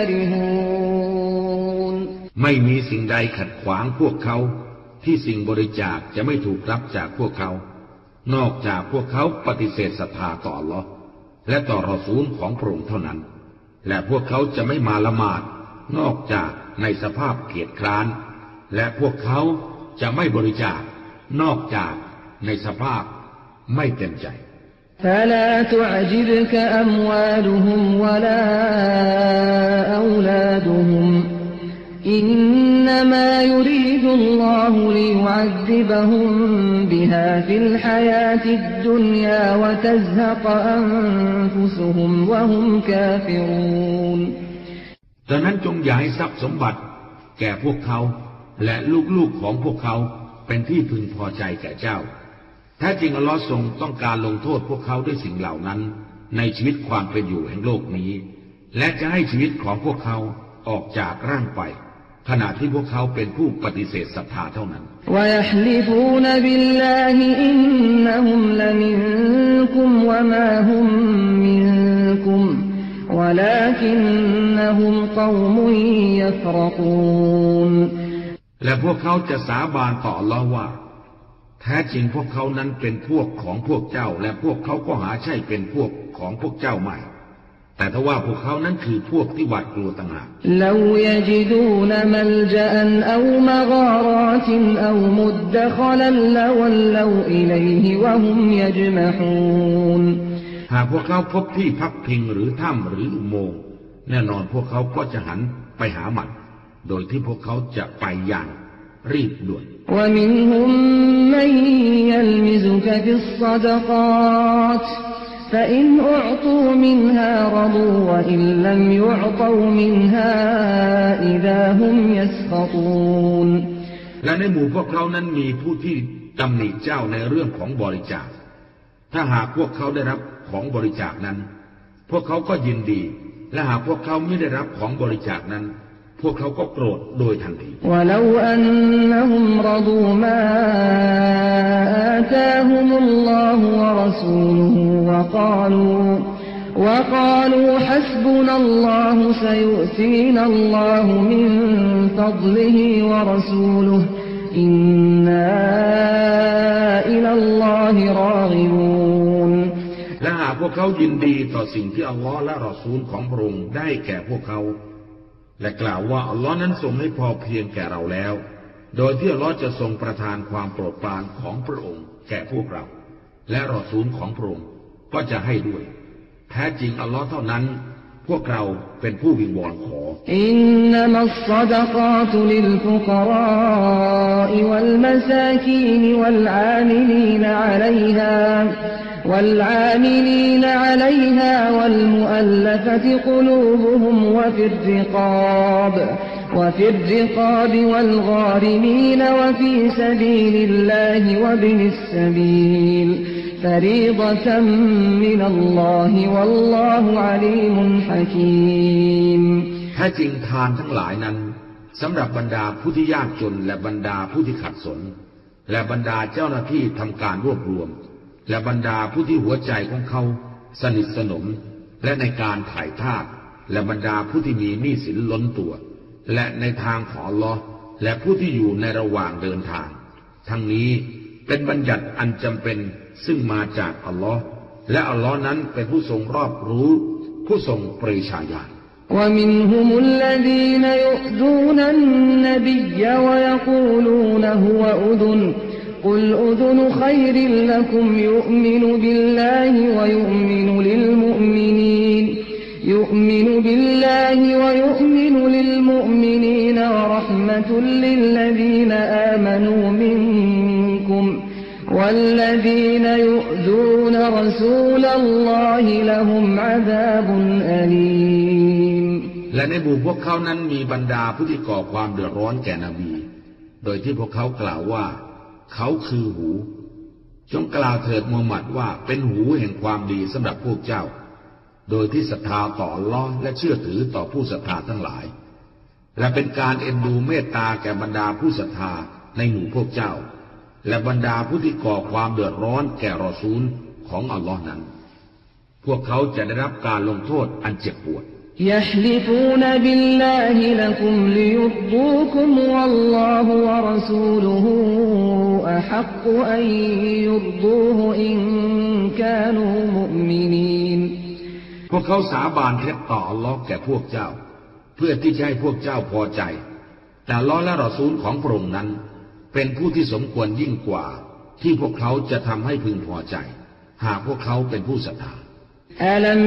كارهون ไม่มีสิ่งใดขัดขวางพวกเขาที่สิ่งบริจาคจะไม่ถูกรับจากพวกเขานอกจากพวกเขาปฏิเสธศรัทธาต่ออัลเลาะห์และต่อรอซูลของพระองค์เท่านั้นและพวกเขาจะไม่มาละหมาดนอกจากในสภาพเกียจคร้านและพวกเขาจะไม่บริจาคนอกจากในสภาพไม่เต็มใจ فلا تعجبك أموالهم ولا أولادهم إنما يريد الله ليعذبهم بها في الحياة الدنيا وتزهق أنفسهم وهم كافرون ดังนั้นจงอย่าให้ทรัพย์สมบัติแก่พวกเขาและลูกๆของพวกเขาเป็นที่พึงพอใจแก่เจ้าแท้จริงอัลลอฮ์ทรงต้องการลงโทษพวกเขาด้วยสิ่งเหล่านั้นในชีวิตความเป็นอยู่แห่งโลกนี้และจะให้ชีวิตของพวกเขาออกจากร่างไปขณะที่พวกเขาเป็นผู้ปฏิเสธศรัทธาเท่านั้นและพวกเขาจะสาบานต่ออัลลอฮ์ว่าแท้จริงพวกเขานั้นเป็นพวกของพวกเจ้าและพวกเขาก็หาใช่เป็นพวกของพวกเจ้าไม่แต่ถ้าว่าพวกเขานั้นคือพวกที่หวาดกลัวต่างหากหากพวกเขาพบที่พักพิงหรือถ้ำหรืออุโมงค์แน่นอนพวกเขาก็จะหันไปหามันโดยที่พวกเขาจะไปอย่างรีบด่วน ومنهم من يلمزك في الصدقات فإن أعطوا منها رضوا وإن لم يعطوا منها إذا هم يسخطون และในหมู่พวกเขานั้นมีผู้ที่ตำหนิเจ้าในเรื่องของบริจาคถ้าหากพวกเขาได้รับของบริจาคนั้นพวกเขาก็ยินดีและหากพวกเขาไม่ได้รับของบริจาคนั้นพวกเขาก็โกรธโดยทันที ولو أنهم رضوا ما آتاهم الله ورسوله وقالوا وقالوا حسبنا الله سيؤتينا الله من فضله ورسوله إنا إلى الله راغبون และหากพวกเขายินดีต่อสิ่งที่อัลลอฮ์และรอซูลของพระองค์ได้แก่พวกเขาและกล่าวว่าอัลลอฮ์นั้นทรงให้พอเพียงแก่เราแล้วโดยที่อัลลอฮ์จะทรงประทานความโปรดปรานของพระองค์แก่พวกเราและรอซูลของพระองค์ก็จะให้ด้วยแท้จริงอัลลอฮ์เท่านั้นพวกเราเป็นผู้วิงวอนขออินนัมัศศอดะกาตุลิลฟุกราอวัลมะซากีนวัลอามิลีนอะลัยฮาوالعاملين عليها والمؤلفة قلوبهم وفي الرقاب وفي الرقاب والغارمين وفي سبيل الله وابن السبيل فريضة من الله والله عليم حكيم แท้จริงทานทั้งหลายนั้นสำหรับบรรดาผู้ที่ยากจนและบรรดาผู้ที่ขัดสนและบรรดาเจ้าหน้าที่ทำการรวบรวมและบรรดาผู้ที่หัวใจของเขาสนิทสนมและในการถ่ายทาสและบรรดาผู้ที่มีหนี้สินล้นตัวและในทางของอัลลอฮ์และผู้ที่อยู่ในระหว่างเดินทางทั้งนี้เป็นบัญญัติอันจำเป็นซึ่งมาจากอัลลอฮ์และอัลลอฮ์นั้นเป็นผู้ทรงรอบรู้ผู้ทรงปริชาญาณ ومنهم الذين يؤذون النبي ويقولون هو أذن قل أذن خير لكم يؤمن بالله ويؤمن للمؤمنين يؤمن بالله ويؤمن للمؤمنين ورحمة للذين آمنوا منكم والذين يؤذون رسول الله لهم عذاب أليم และในหมู่พวกเขานั้นมีบรรดาผู้ที่ก่อความเดือดร้อนแก่นบีโดยที่พวกเขากล่าวว่าเขาคือหูจงกล่าวเถิดมูฮัมหมัดว่าเป็นหูแห่งความดีสำหรับพวกเจ้าโดยที่ศรัทธาต่ออัลเลาะห์และเชื่อถือต่อผู้ศรัทธาทั้งหลายและเป็นการเอ็นดูเมตตาแก่บรรดาผู้ศรัทธาในหมู่พวกเจ้าและบรรดาผู้ที่ก่อความเดือดร้อนแก่รอซูลของอัลเลาะห์นั้นพวกเขาจะได้รับการลงโทษอันเจ็บปวด يحلفون بالله لكم ليرضوكم والله ورسوله أحق أن يرضوه إن كانوا مؤمنين พวกเขาสาบานเท็จต่ออัลลอฮ์แก่พวกเจ้าเพื่อที่จะให้พวกเจ้าพอใจแต่อัลลอฮ์และรอซูลของพระองค์นั้นเป็นผู้ที่สมควรยิ่งกว่าที่พวกเขาจะทำให้พึงพอใจหากพวกเขาเป็นผู้ศรัทธา ألم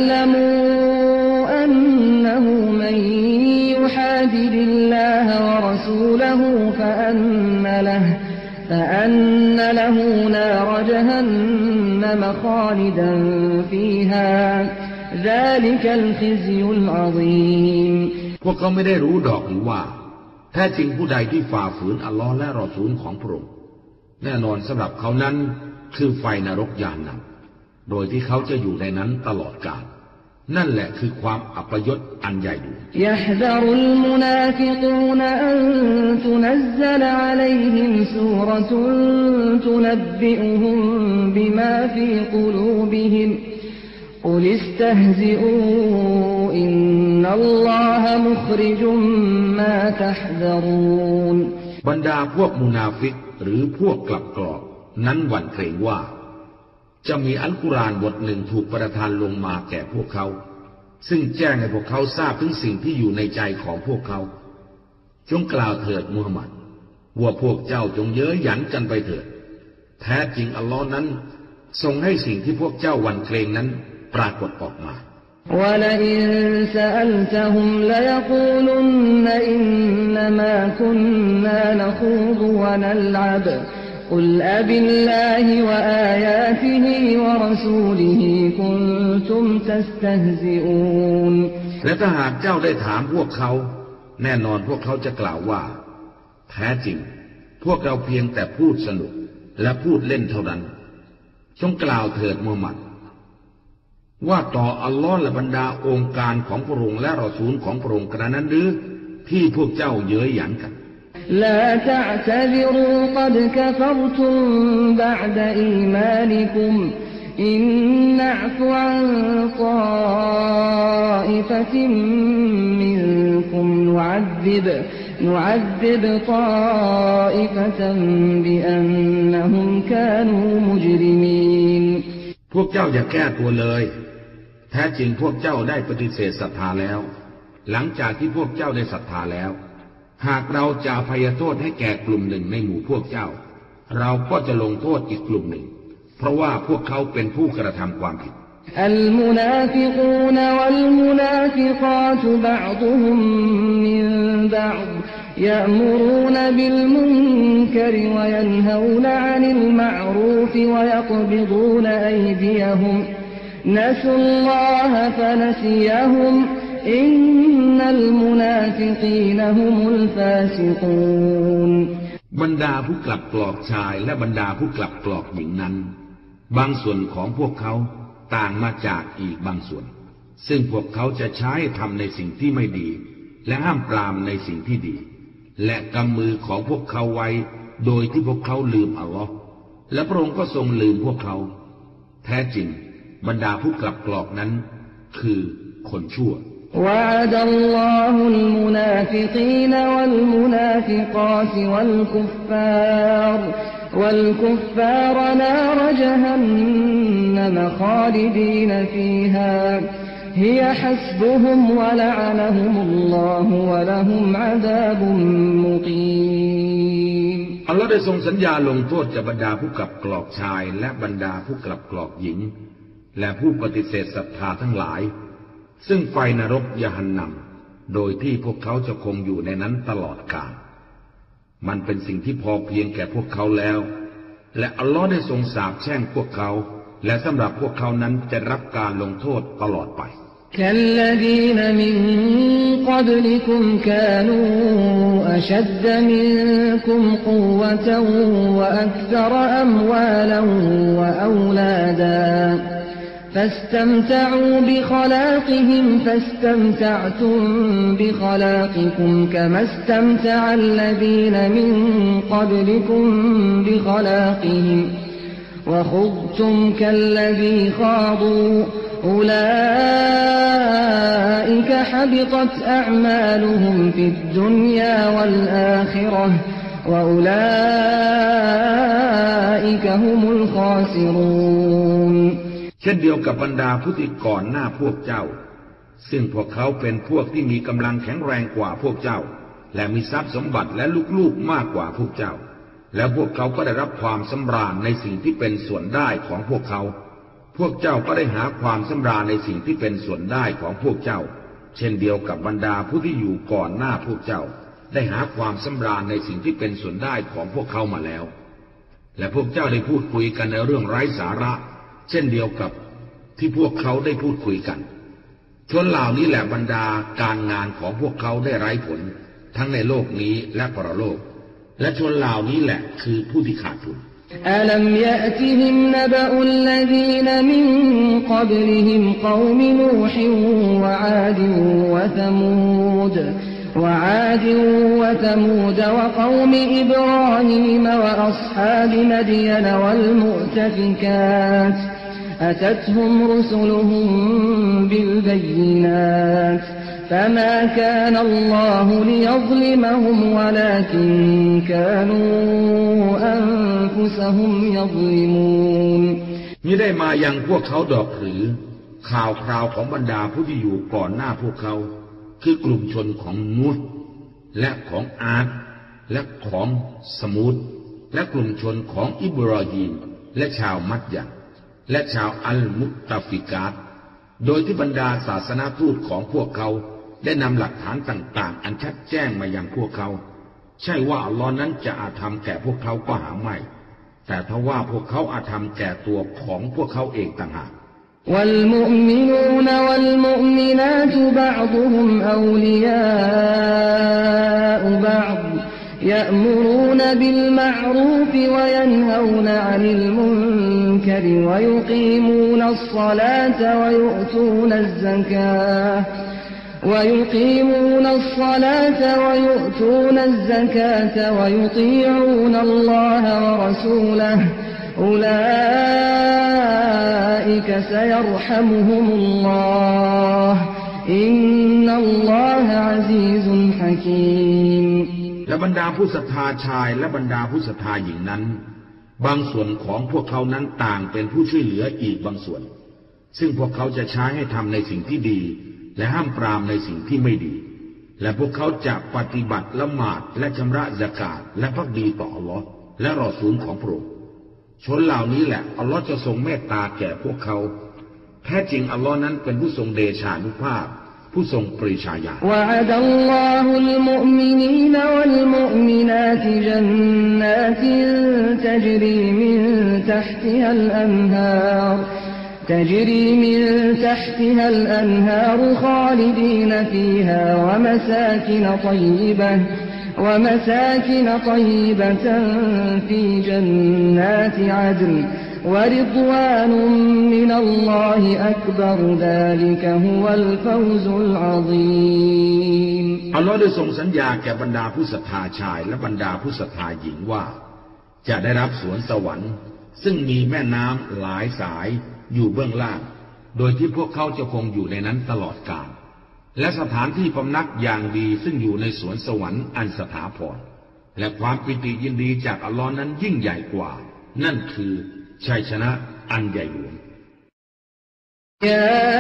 يعلموا أنه من يحادد الله ورسوله فأن له فأن له نار جهنم خالدا فيها ذلك الخزي العظيم พวกเขาไม่ได้รู้ดอกหรือว่าแท้จริงผู้ใดที่ฝ่าฝืนอัลลอฮ์และรอซูลของพระองค์แน่นอนสำหรับเขานั้นคือไฟนรกยานนำโดยที่เขาจะอยู่ในนั้นตลอดกาลนั่นแหละคือความอัปยศอันใหญ่หลวงยะฮ์ซารุลมุนาฟิกูนอันตุนัซซลอะลัยฮิมซูเราะตุนตุนับบิอุฮุมบิมาฟีกุลูบิฮิมกุลิสตะฮซิอูอินนัลลอฮะมุคริจุมมาตะฮซะรูนบรรดาพวกมุนาฟิกหรือพวกกลับกรอกนั้นหวั่นเกรงว่าจะมีอัลกุรอานบทหนึ่งถูกประทานลงมาแก่พวกเขาซึ่งแจ้งให้พวกเขาทราบถึงสิ่งที่อยู่ในใจของพวกเขาจงกล่าวเถิดมูฮัมหมัดว่าพวกเจ้าจงเย้ยหยันกันไปเถิดแท้จริงอัลลอฮ์นั้นทรงให้สิ่งที่พวกเจ้าหวั่นเกรงนั้นปรากฏออกมา ولئن سألتهم ليقولن إنما كنا نخوض ونلعب قل أبالله وآياته ورسوله كنتم تستهزئون และถ้าหากเจ้าได้ถามพวกเขาแน่นอนพวกเขาจะกล่าวว่าแท้จริงพวกเราเพียงแต่พูดสนุกและพูดเล่นเท่านั้นจงกล่าวเถิดมูฮัมหมัดว่าต่ออัลลอฮ์และบรรดาองค์การของพระองค์และรอซูลของพระองค์กระนั้นหรือที่พวกเจ้าเย้ยหยันกัน لا تعتذروا قد كفرتم بعد إيمانكم إن نعف عن طائفة منكم نعذب نعذب طائفة بأنهم كانوا مجرمين พวกเจ้าอย่าแก้ตัวเลยแท้จริงพวกเจ้าได้ปฏิเสธศรัทธาแล้วหลังจากที่พวกเจ้าได้ศรัทธาแล้วหากเราจะอภัยโทษให้แก่กลุ่มหนึ่งในหมู่พวกเจ้าเราก็จะลงโทษอีกกลุ่มหนึ่งเพราะว่าพวกเขาเป็นผู้กระทำความผิด المنافقون والمنافقات بعضهم من بعض يأمرون بالمنكر وينهون عن المعروف ويقبضون أيديهم نسوا الله فنسيهم إن المنافقين هم الفاسقون บรรดาผู้กลับกรอกชายและบรรดาผู้กลับกรอกหญิงนั้นบางส่วนของพวกเขาต่างมาจากอีกบางส่วนซึ่งพวกเขาจะใช้ทำในสิ่งที่ไม่ดีและห้ามปรามในสิ่งที่ดีและกำมือของพวกเขาไว้โดยที่พวกเขาลืมอัลลอฮ์และพระองค์ก็ทรงลืมพวกเขาแท้จริงบรรดาผู้กลับกรอกนั้นคือคนชั่ว وعد الله المنافقين والمنافقات والكفار والكفار نار جهنم خالدين فيها هي حسبهم ولعنهم الله ولهم عذاب مقيم อัลลอฮ์ได้ทรงสัญญาลงโทษกับบรรดาผู้กลับกรอกชายและบรรดาผู้กลับกรอกหญิงและผู้ปฏิเสธศรัทธาทั้งหลายซึ่งไฟนรกยะฮันนัมโดยที่พวกเขาจะคงอยู่ในนั้นตลอดกาลมันเป็นสิ่งที่พอเพียงแก่พวกเขาแล้วและอัลลอฮ์ได้ทรงสาปแช่งพวกเขาและสำหรับพวกเขานั้นจะรับการลงโทษตลอดไป كالذين من قبلكم كانوا أشد منكم قوة وأكثر أموالا وأولادا فاستمتعوا بخلاقهم فاستمتعتم بخلاقكم كما استمتع الذين من قبلكم بخلاقهم وخضتم كالذي خاضوا أولئك حبطت أعمالهم في الدنيا والآخرة وأولئك هم الخاسرون เช่นเดียวกับบรรดาผู้ที่ก่อนหน้าพวกเจ้าซึ่งพวกเขาเป็นพวกที่มีกำลังแข็งแรงกว่าพวกเจ้าและมีทรัพย์สมบัติและลูกๆมากกว่าพวกเจ้าแล้วพวกเขาก็ได้รับความสำราญในสิ่งที่เป็นส่วนได้ของพวกเขาพวกเจ้าก็ได้หาความสำราญในสิ่งที่เป็นส่วนได้ของพวกเจ้าเช่นเดียวกับบรรดาผู้ที่อยู่ก่อนหน้าพวกเจ้าได้หาความสำราญในสิ่งที่เป็นส่วนได้ของพวกเขามาแล้วและพวกเจ้าได้พูดคุยกันในเรื่องไร้สาระเช่นเดียวกับที่พวกเขาได้พูดคุยกันชนเหล่านี้แหละบรรดาการงานของพวกเขาได้ไร้ผลทั้งในโลกนี้และปรโลกและชนเหล่านี้แหละคือผู้ที่ขาดทุน ألم يأتهم نبأ الذين من قبلهم قوم نوح وعاد وثمود وعاد وثمود وقوم إبراهيم وأصحاب مدين والمؤتفكات أتتهم رسلهم بالبينات فما كان الله ليظلمهم ولكن كانوا أنفسهم يظلمون มิได้มายังพวกเขาดอกหรือข่าวคราวของบรรดาผู้ที่อยู่ก่อนหน้าพวกเขาคือกลุ่มชนของนูฮ์และของอาดและของสมูดและกลุ่มชนของอิบราฮิมและชาวมัดยันและชาวอัลมุตตาฟิกาตโดยที่บรรดาศาสนาทูตของพวกเขาได้นำหลักฐานต่างๆอันชัดแจ้งมายังพวกเขาใช่ว่าอัลลอฮ์นั้นจะอาธรรมแก่พวกเขาก็หาไม่แต่ทว่าพวกเขาอาธรรมแก่ตัวของพวกเขาเองต่างหาก والمؤمنون والمؤمنات بعضهم أولياء بعض يأمرون بالمعروف وينهون عن المنكر ويقيمون الصلاة ويؤتون الزكاة ويقيمون الصلاة ويؤتون الزكاة ويطيعون الله ورسوله أولئك سيرحمهم الله إن الله عزيز حكيم และบรรดาผู้ศรัทธาชายและบรรดาผู้ศรัทธาหญิงนั้นบางส่วนของพวกเขานั้นต่างเป็นผู้ช่วยเหลืออีกบางส่วนซึ่งพวกเขาจะใช้ให้ทำในสิ่งที่ดีและห้ามปรามในสิ่งที่ไม่ดีและพวกเขาจะปฏิบัติละหมาดและชำระซะกาตและภักดีต่ออัลลอฮ์และรอซูลของพระองค์ชนเหล่านี้แหละอัลลอฮ์จะทรงเมตตาแก่พวกเขาแท้จริงอัลลอฮ์นั้นเป็นผู้ทรงเดชานุภาพผู้ทรงปริชาญาณ وعد الله المؤمنين والمؤمنات جنات تجري من تحتها الأنهار تجري من تحتها الأنهار خالدين فيها ومساكن طيبة ومساكن طيبة في جنات عدن ورضوان من الله أكبر ذلك هو الفوز العظيم อัลลอฮ์ได้ทรงสัญญาแก่บรรดาผู้ศรัทธาชายและบรรดาผู้ศรัทธาหญิงว่าจะได้รับสวนสวรรค์ซึ่งมีแม่น้ำหลายสายอยู่เบื้องล่างโดยที่พวกเขาจะคงอยู่ในนั้นตลอดกาลและสถานที่พำนักอย่างดีซึ่งอยู่ในสวนสวรรค์อันสถาพรและความปิติยินดีจากอัลลอฮ์นั้นยิ่งใหญ่กว่านั่นคือชัยชนะอันใหญ่หลวง يا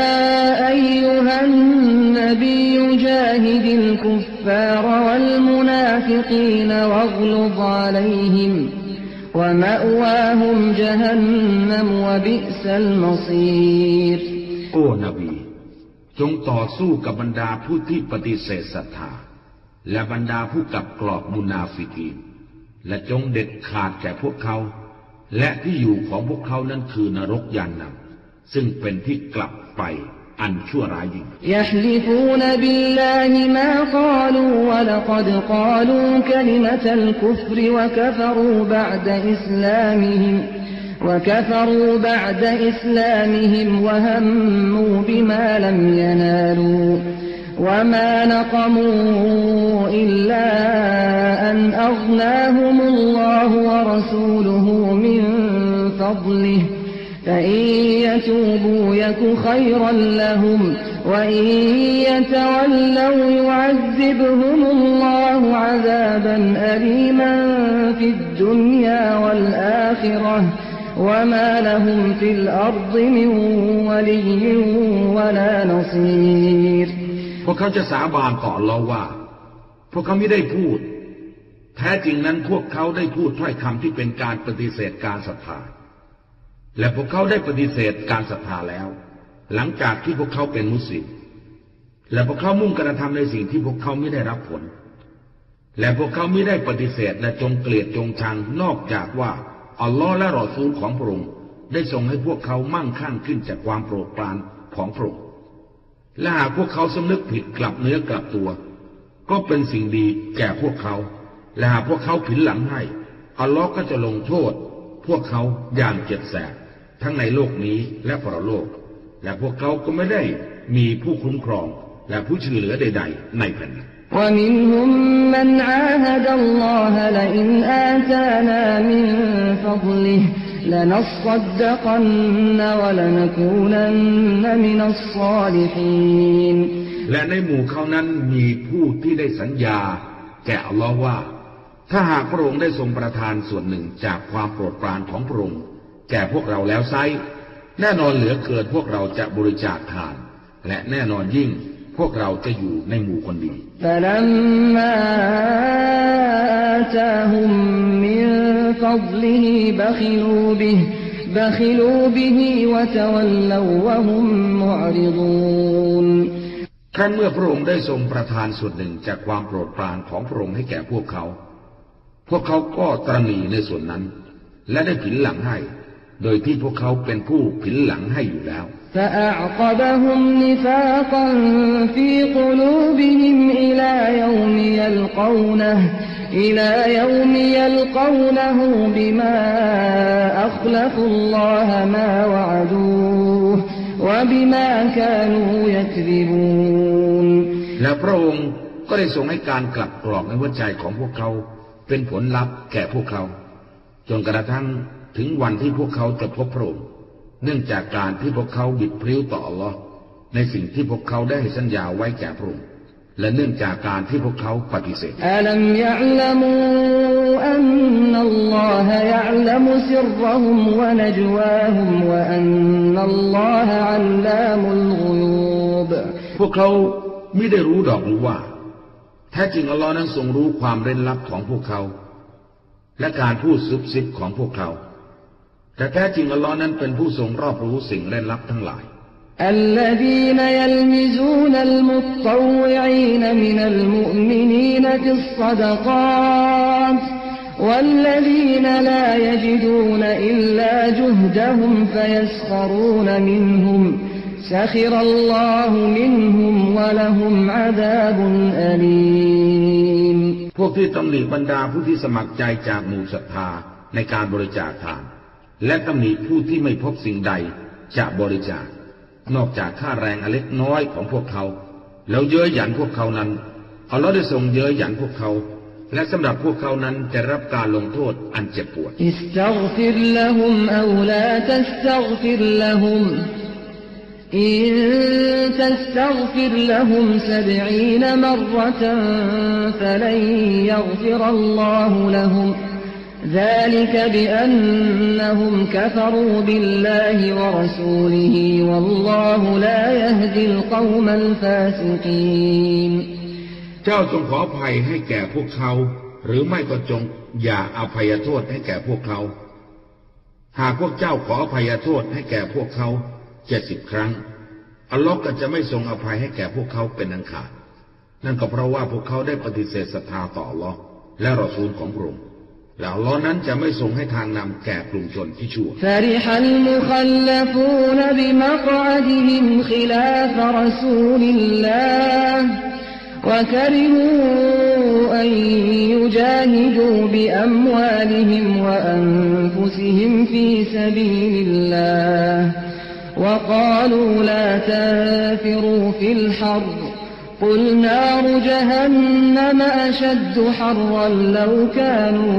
أيها النبي جاهد الكفار والمنافقين واغلظ عليهم ومأواهم جهنم وبئس المصير โอ้นบีจงต่อสู้กับบรรดาผู้ที่ปฏิเสธศรัทธาและบรรดาผู้กับกรอบมุนาฟิกีนและจงเด็ดขาดแก่พวกเขาและที่อยู่ของพวกเขานั้นคือนรกยานนำซึ่งเป็นที่กลับไปอันชั่วร้ายยิ่ง يحلفون بالله ما قالوا ولقد قالوا كلمة الكفر وكفروا بعد إسلامهم وكفروا بعد إسلامهم وهموا بما لم ينالوا وما نقموا إلا أن أغناهم الله ورسوله من فضله فإن يتوبوا يك خيرا لهم وإن يتولوا يعذبهم الله عذابا أليما في الدنيا والآخرة وما لهم في الأرض من ولي ولا نصير พวกเขาจะสาบานต่ออัลเลาะห์ว่าพวกเขาไม่ได้พูดแท้จริงนั้นพวกเขาได้พูดถ้อยคำที่เป็นการปฏิเสธการศรัทธาและพวกเขาได้ปฏิเสธการศรัทธาแล้วหลังจากที่พวกเขาเป็นมุสลิมและพวกเขามุ่งกระทำในสิ่งที่พวกเขาไม่ได้รับผลและพวกเขาไม่ได้ปฏิเสธและจงเกลียดจงชังนอกจากว่าอัลลอฮ์และรอซูลของพระองค์ได้ทรงให้พวกเขามั่งคั่งขึ้นจากความโปรดปรานของพระองค์และหากพวกเขาสำนึกผิดกลับเนื้อกลับตัวก็เป็นสิ่งดีแก่พวกเขาและหากพวกเขาผินหลังให้อัลลอฮ์ก็จะลงโทษพวกเขาอย่างเจ็บแสบทั้งในโลกนี้และปรโลกและพวกเขาก็ไม่ได้มีผู้คุ้มครองและผู้ช่วยเหลือใดๆในแผ่นดิน ومنهم من عاهد الله لئن آتانا من فضله لنصدقن ولنكونن من الصالحين และในหมู่เขานั้นมีผู้ที่ได้สัญญาแก่อัลลอฮ์ว่าถ้าหากพระองค์ได้ทรงประทานส่วนหนึ่งจากความโปรดปรานของพระองค์แก่พวกเราแล้วไซแน่นอนเหลือเกินพวกเราจะบริจาคทานและแน่นอนยิ่งพวกเราจะอยู่ในหมู่คนดี فلما آتاهم من فضله بخلوا به بخلوا به وتولوا وهم معرضون ครั้นเมื่อพระองค์ได้ทรงประทานส่วนหนึ่งจากความโปรดปรานของพระองค์ให้แก่พวกเขาพวกเขาก็ตระหนี่ในส่วนนั้นและได้ผินหลังให้โดยที่พวกเขาเป็นผู้ผินหลังให้อยู่แล้ว فأعقبهم نفاقا في قلوبهم إلى يوم يلقونه إلى يوم يلقونه بما أخلفوا الله ما وعدوه وبما كانوا يكذبون และพระองค์ก็ได้ทรงให้การกลับกรอกในหัวใจของพวกเขาเป็นผลลัพธ์แก่พวกเขาจนกระทั่งถึงวันที่พวกเขาจะพบพระองค์เนื่องจากการที่พวกเขาบิดพริ้วต่ออัลลอฮ์ในสิ่งที่พวกเขาได้สัญญาไว้แก่พระองค์และเนื่องจากการที่พวกเขาปฏิเสธอัลัมยะลัมูอันนัลลอฮะยะลัมุซิรรฮุมวะนจวาฮุมวะอันนัลลอฮะอัลลามุลฆุยูบพวกเขาไม่ได้รู้ดอกหรือว่าแท้จริงอัลลอฮ์นั้นทรงรู้ความเร้นลับของพวกเขาและการพูดซุบซิบของพวกเขาแต่แท้จริงอัลลอฮ์นั้นเป็นผู้ทรงรอบรู้สิ่งเร้นลับทั้งหลาย الذين يلمزون المتطوعين من المؤمنين في الصدقات والذين لا يجدون إلا جهدهم فيسخرون منهم سخر الله منهم ولهم عذاب أليم พวกที่ตำหนิบรรดาผู้ที่สมัครใจจากหมู่ศรัทธาในการบริจาคทานและตำหนิผู้ที่ไม่พบสิ่งใดจะบริจาคนอกจากค่าแรงเล็กน้อยของพวกเขาแล้วเย้ยหยันพวกเขานั้นอัลลอฮ์ได้ทรงเย้ยหยันพวกเขาและสำหรับพวกเขานั้นจะรับการลงโทษอันเจ็บปวดอิสตัฆฟิรละฮุมเอาลาตัสตัฆฟิรละฮุมอินตัสตัฆฟิรละฮุมซะบอีนมะรเราะตันฟะลันยัฆฟิรัลลอฮุละฮุมذلك بأنهم كفروا بالله ورسوله والله لا يهدي القوم الفاسقين เจ้าจงขออภัยให้แก่พวกเขาหรือไม่ก็จงอย่าอภัยโทษให้แก่พวกเขาหากพวกเจ้าขออภัยโทษให้แก่พวกเขาเจ็ดสิบครั้งอัลลอฮ์ก็จะไม่ทรงอภัยให้แก่พวกเขาเป็นอันขาดนั่นก็เพราะว่าพวกเขาได้ปฏิเสธศรัทธาต่ออัลลอฮ์และรอซูลของพระองค์แล้วอัลลอฮ์นั้นจะไม่ทรงให้ทางนำแก่กลุ่มชนที่ชั่วฟะริฮัลมุคัลลฟูนบิมักอดิฮิมคิลาฟรอซูลิลลาห์วะกะริฮูอันยุจาฮิดูบิอัมวาลิฮิมวะอันฟุซิฮิมฟีซะบีลิลลาห์วะกาลูลาตันฟิรูฟิลฮัรقل نار جهنم أشد حرا لو كانوا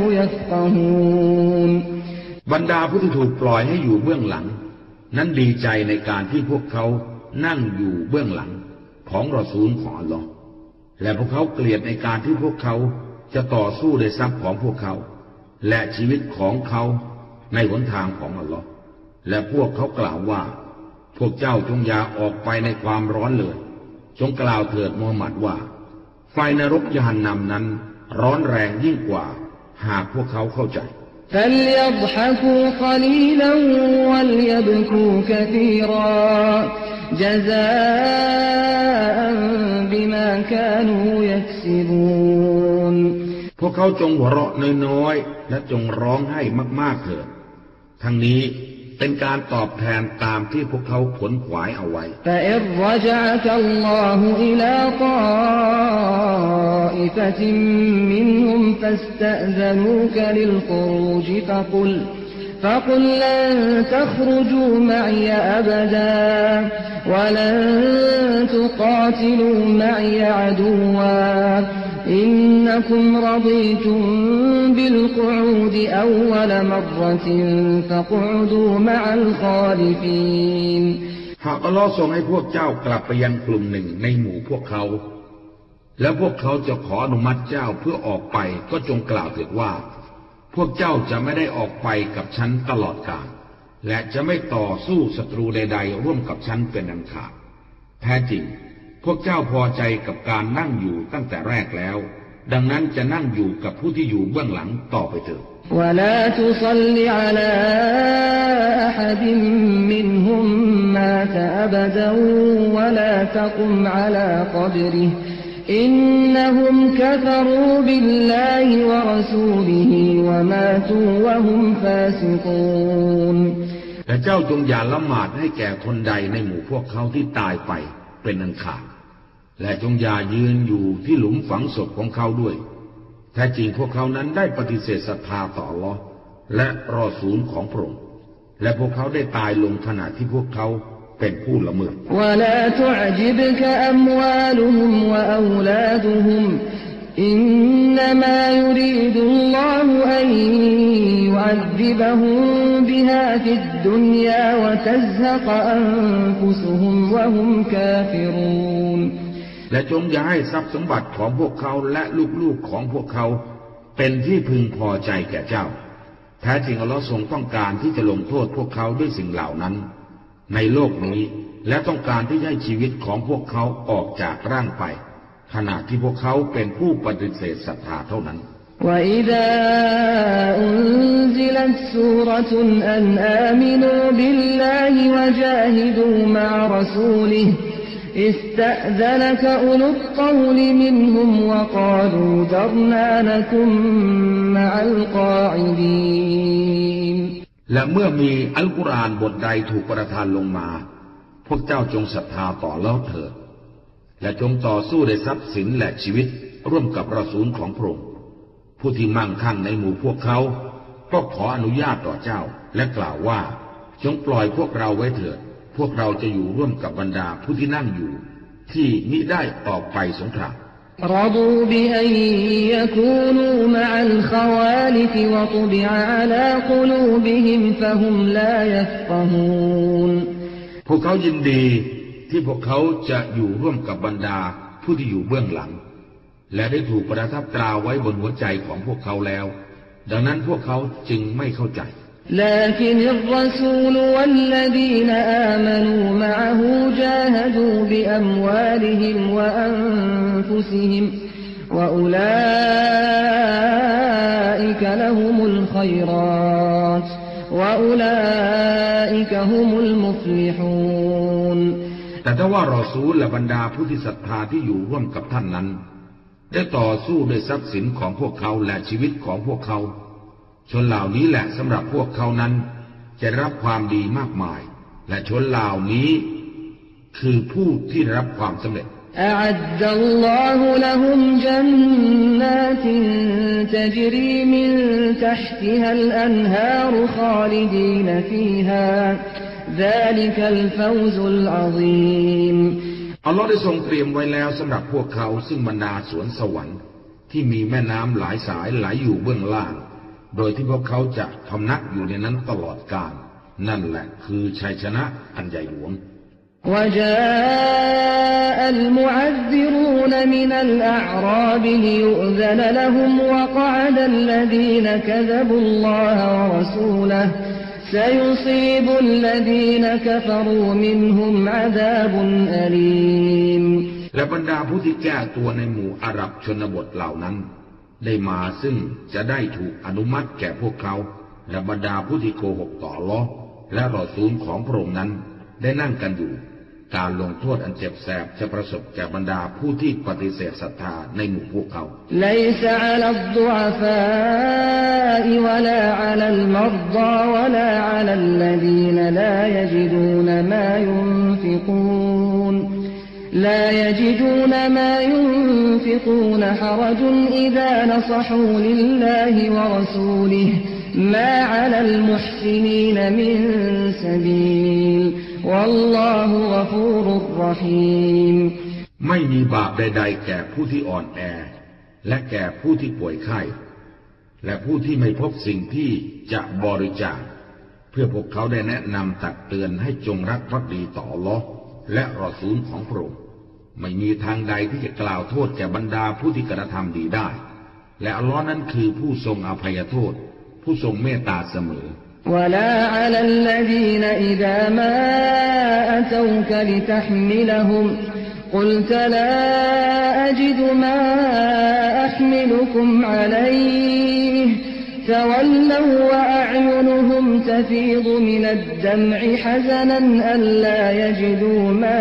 يفقهون บรรดาผู้ที่ถูกปล่อยให้อยู่เบื้องหลังนั้นดีใจในการที่พวกเขานั่งอยู่เบื้องหลังของรอซูลของอัลลอฮ์และพวกเขาเกลียดในการที่พวกเขาจะต่อสู้ในทรัพย์ของพวกเขาและชีวิตของเขาในหนทางของอัลลอฮ์และพวกเขากล่าวว่าพวกเจ้าจงอย่าออกไปในความร้อนเลยจงกล่าวเถิดมูฮัมหมัดว่าไฟนรกยะฮันนัมนั้นร้อนแรงยิ่งกว่าหากพวกเขาเข้าใจ فليضحكوا قليلا وليبكوا كثيرا جزاء بما كانوا يكسبون พวกเขาจงหัวเราะน้อยๆและจงร้องไห้มากๆเถิดทั้งนี้เป็นการตอบแทนตามที่พวกเขาขวนขวายเอาไว้ فإن رجعك الله إلى طائفة منهم فاستأذنوك للخروج فقل فقل لن تخرجوا معي أبدا ولن تقاتلوا معي عدوا إنكم رضيتم بالقعود أول مرة فاقعدوا مع الخالفين หากอัลลอฮ์ทรงให้พวกเจ้ากลับไปยังกลุ่มหนึ่งในหมู่พวกเขาแล้วพวกเขาจะขออนุมัติเจ้าเพื่อออกไปก็จงกล่าวเถิดว่าพวกเจ้าจะไม่ได้ออกไปกับฉันตลอดกาลและจะไม่ต่อสู้ศัตรูใดๆร่วมกับฉันเป็นอันขาดแท้จริงพวกเจ้าพอใจกับการนั่งอยู่ตั้งแต่แรกแล้วดังนั้นจะนั่งอยู่กับผู้ที่อยู่เบื้องหลังต่อไปเถิด ولا تصل على أحد منهم مات أبدا ولا تقم على قبره إنهم كفروا بالله ورسوله وماتوا وهم فاسقون และเจ้าจงอย่าละหมาดให้แก่คนใดในหมู่พวกเขาที่ตายไปเป็นอันขาดและจงอย่ายืนอยู่ที่หลุมฝังศพของเขาด้วยแท้จริงพวกเขานั้นได้ปฏิเสธศรัทธาต่ออัลเลาะห์และรอซูลของพระองค์และพวกเขาได้ตายลงขณะที่พวกเขาเป็นผู้ละเมิด ولا تعجبك أموالهم وأولادهم إنما يريد الله أن يعذبهم بها في الدنيا وتزهق أنفسهم وهم كافرون และจงอย่าให้ทรัพย์สมบัติของพวกเขาและลูกๆของพวกเขาเป็นที่พึงพอใจแก่เจ้าแท้จริงอัลเลาะห์ทรงต้องการที่จะลงโทษพวกเขาด้วยสิ่งเหล่านั้นในโลกนี้และต้องการที่ให้ชีวิตของพวกเขาออกจากร่างไปขณะที่พวกเขาเป็นผู้ปฏิเสธศรัทธาเท่านั้น وإذا أنزلت سورة أن آمنوا بالله وجاهدوا مع رسوله استأذنك أولو الطول منهم وقالوا ذرنا نكن مع القاعدين และเมื่อมีอัลกุรอานบทใดถูกประทานลงมาพวกเจ้าจงศรัทธาต่อแล้วเถิดและจงต่อสู้ในทรัพย์สินและชีวิตร่วมกับรอซูลของพระองค์ผู้ที่มั่งคั่งในหมู่พวกเขาก็ขออนุญาตต่อเจ้าและกล่าวว่าจงปล่อยพวกเราไว้เถิดพวกเราจะอยู่ร่วมกับบรรดาผู้ที่นั่งอยู่ที่มิได้ออกไปสงคราม رضوا بأن يكونوا مع الخوالف وطبع على قلوبهم فهم لا يفقهون พวกเขายินดีที่พวกเขาจะอยู่ร่วมกับบรรดาผู้ที่อยู่เบื้องหลังและได้ถูกประทับตราไว้บนหัวใจของพวกเขาแล้วดังนั้นพวกเขาจึงไม่เข้าใจ لكن الرسول والذين آمنوا معه جاهدوا بأموالهم وأنفسهم وأولئك لهم الخيرات وأولئك هم المفلحون แต่ถ้าว่ารอซูลและบรรดาผู้ที่ศรัทธาที่อยู่ร่วมกับท่านนั้นได้ต่อสู้ด้วยทรัพย์สินของพวกเขาและชีวิตของพวกเขาชนเหล่านี้แหละสำหรับพวกเขานั้นจะรับความดีมากมายและชนเหล่านี้คือผู้ที่รับความสำเร็จ أعد الله لهم جنات تجري من تحتها الأنهار خالدين فيها ذلك الفوز العظيم อัลลอฮ์ได้ทรงเตรียมไว้แล้วสำหรับพวกเขาซึ่งบรรดาสวนสวรรค์ที่มีแม่น้ำหลายสายไหลอยู่เบื้องล่างโดยที่พวกเขาจะพำนักอยู่ในนั้นตลอดกาลนั่นแหละคือชัยชนะอันใหญ่หลวง وجاء المعذرون من الأعراب ليؤذن لهم وقعد الذين كذبوا الله ورسوله سيصيب الذين كفروا منهم عذاب أليم และบรรดาผู้ที่แก้ตัวในหมู่อาหรับชนบทเหล่านั้นได้มาซึ่งจะได้ถูกอนุมัติแก่พวกเขาและบรรดาผู้ที่โกหกต่ออัลเลาะห์และรอซูลของพระองค์นั้นได้นั่งกันอยู่การลงโทษอันเจ็บแสบจะประสบแก่บรรดาผู้ที่ปฏิเสธศรัทธาในหมู่พวกเขา ليس على الضعفاء ولا على المرضى ولا على الذين لا يجدون ما ينفقون لا يجدون ما ينفقون حرج إذا نصحوا لله ورسوله ما على المحسنين من سبيل والله غفور رحيم ไม่มีบาปใดๆแก่ผู้ที่อ่อนแอและแก่ผู้ที่ป่วยไข้และผู้ที่ไม่พบสิ่งที่จะบริจาคเพื่อพวกเขาได้แนะนำตักเตือนให้จงรักภักดีต่ออัลเลาะห์และรอซูลของพระองค์ไม่มีทางใดที่จะกล่าวโทษแก่บรรดาผู้ที่กระทำดีได้และอัลเลาะห์นั้นคือผู้ทรงอภัยโทษผู้ทรงเมตตาเสมอ ولا على الذين إذا ما أتوك لتحملهم قلت لا أجد ما أحملكم عليه تولوا وأعينهم تفيض من الدمع حزنا ألا يجدوا ما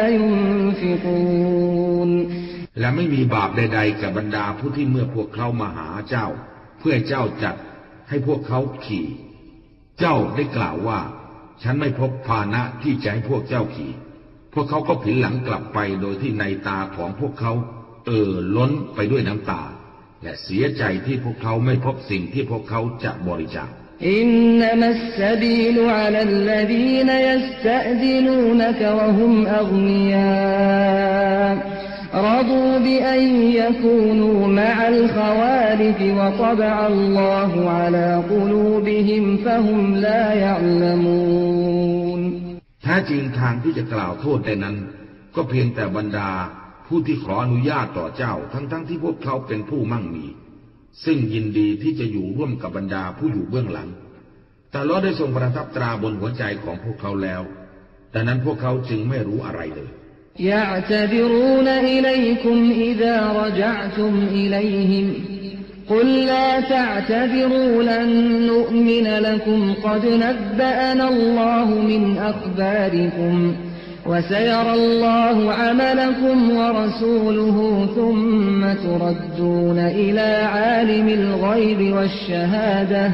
ينفقون และไม่มีบาปใดๆกับบรรดาผู้ที่เมื่อพวกเขามาหาเจ้าเพื่อเจ้าจัดให้พวกเขาขี่เจ้าได้กล่าวว่าฉันไม่พบพาหนะที่จะให้พวกเจ้าขี่พวกเขาก็ผินหลังกลับไปโดยที่ในตาของพวกเขาเอ่อล้นไปด้วยน้ำตาและเสียใจที่พวกเขาไม่พบสิ่งที่พวกเขาจะบริจาคอินนัมัสซะบีลุอะลัลลซีนยัสตะซินูนกะวะฮุมอัฆนียารฎูบิอันยะคูนูมะอัลคอวาลิฟวะฏบะอัลลอฮุอะลากุลูบิฮิมฟะฮุมลายะอ์ละมูนแท้จริงทางที่จะกล่าวโทษแต่นั้นก็เพียงแต่บรรดาผู้ที่ขออนุญาตต่อเจ้าทั้งๆ ที่พวกเขาเป็นผู้มั่งมีซึ่งยินดีที่จะอยู่ร่วมกับบรรดาผู้อยู่เบื้องหลังแต่อัลเลาะห์ได้ทรงประทับตราบนหัวใจของพวกเขาแล้วดังนั้นพวกเขาจึงไม่รู้อะไรเลยยะตะบิรูนอิลัยกุมอิซารจะอ์ตุมอิลัยฮิมกุลลาตะอ์ตะบิรูลันนุอ์มินละกุมกัดนับบะอะนัลลอฮุมินอัคบาริกุมوسيرى الله عملكم ورسوله ثم تردون إلى عالم الغيب والشهادة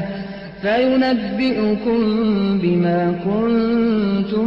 فينبئكم بما كنتم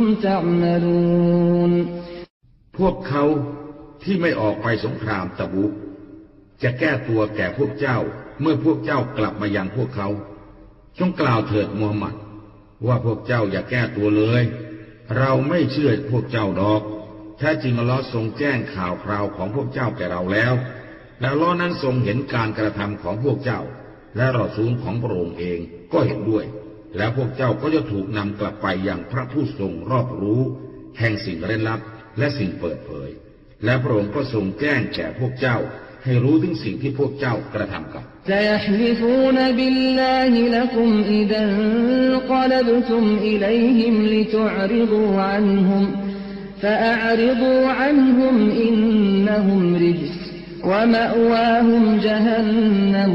تعملون พวกเขาที่ไม่ออกไปสงครามตะบุกจะแก้ตัวแก่พวกเจ้าเมื่อพวกเจ้ากลับมายังพวกเขาจงกล่าวเถิดมูฮัมหมัดว่าพวกเจ้าอย่าแก้ตัวเลยเราไม่เชื่อพวกเจ้าดอกแท้จริงอัลเลาะห์ทรงแจ้งข่าวคราวของพวกเจ้าแก่เราแล้วและอัลเลาะห์นั้นทรงเห็นการกระทำของพวกเจ้าและรอซูลของพระองค์เองก็เห็นด้วยแล้วพวกเจ้าก็จะถูกนำกลับไปอย่างพระผู้ทรงรอบรู้แห่งสิ่งเร้นลับและสิ่งเปิดเผยและพระองค์ก็ทรงแจ้งแก่พวกเจ้าให้รู้ถึงสิ่งที่พวกเจ้ากระทำกัน سيحلفون بالله لكم إذا انقلبتم إليهم لتعرضوا عنهم فأعرضوا عنهم إنهم رجس ومأواهم جهنم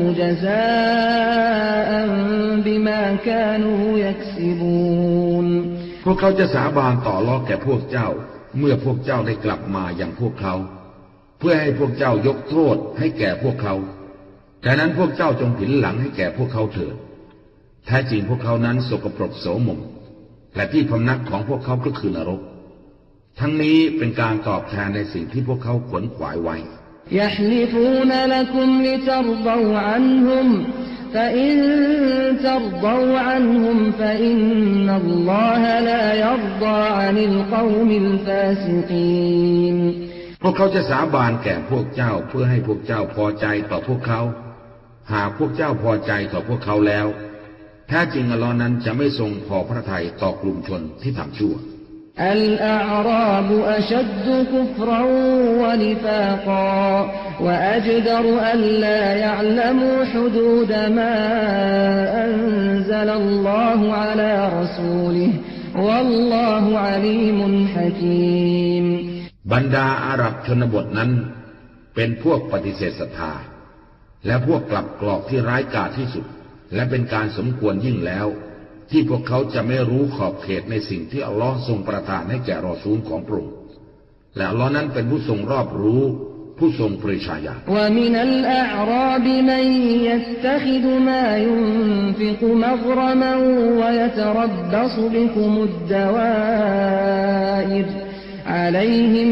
جزاء بما كانوا يكسبون พวกเขาจะสาบานต่อรอแก่พวกเจ้าเมื่อพวกเจ้าได้กลับมาอย่างพวกเขาเพื่อให้พวกเจ้ายกโทษให้แก่พวกเขาดังนั้นพวกเจ้าจงผินหลังให้แก่พวกเขาเถิดแท้จริงพวกเขานั้นสกปรกโสมมและที่พำนักของพวกเขาก็คือนรกทั้งนี้เป็นการตอบแทนในสิ่งที่พวกเขาขวนขวายไว้ยะฮลิฟูนละกุมลิตรฎวอันฮุมฟะอินตรฎวอันฮุมฟะอินนัลลอฮะลายัรฎออันิลกอมิลฟาซิกีนพวกเขาจะสาบานแก่พวกเจ้าเพื่อให้พวกเจ้าพอใจต่อพวกเขาหากพวกเจ้าพอใจต่อพวกเขาแล้วแท้จริงอัลเลาะห์นั้นจะไม่ทรงพอพระทัยต่อกลุ่มชนที่ทำชั่วอัลอาราบอัชัดกุฟรวะนิฟากาวะอัจดรอัลลายะอ์ละมูฮุดูดมาอันซัลลัลลอฮุอะลารอซูลิฮิวัลลอฮุอะลีมุนฮะกีมบรรดาอาหรับชนบทนั้นเป็นพวกปฏิเสธศรัทธาและพวกกลับกรอกที่ร้ายกาจที่สุดและเป็นการสมควรยิ่งแล้วที่พวกเขาจะไม่รู้ขอบเขตในสิ่งที่อัลลอฮ์ทรงประทานให้แก่รอซูลของพระองค์และอัลลอฮ์นั้นเป็นผู้ทรงรอบรู้ผู้ทรงปริชาญาณวะมินัลอาอรอบิมันยัตตะคิดุมายุนฟิกุมัฆรมันวะยะตะรับบะซุบิกุมุดดาวาอิรعليهم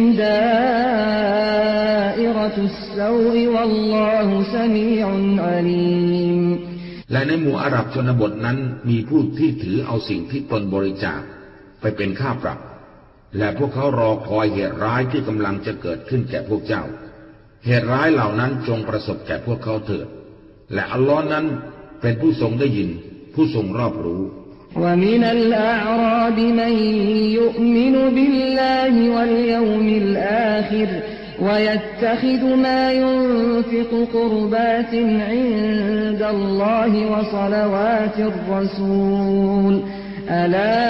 دائرة السوء والله سميع عليم และในหมู่อาหรับชนบทนั้นมีผู้ที่ถือเอาสิ่งที่ตนบริจาคไปเป็นค่าปรับและพวกเขารอคอยเหตุร้ายที่กำลังจะเกิดขึ้นแก่พวกเจ้าเหตุร้ายเหล่านั้นจงประสบแก่พวกเขาเถิดและอัลลอฮ์นั้นเป็นผู้ทรงได้ยินผู้ทรงรอบรู้ ومن الأعراب من يؤمن بالله واليوم الآخر ويتخذ ما ينفق قربات عند الله وصلوات الرسول ألا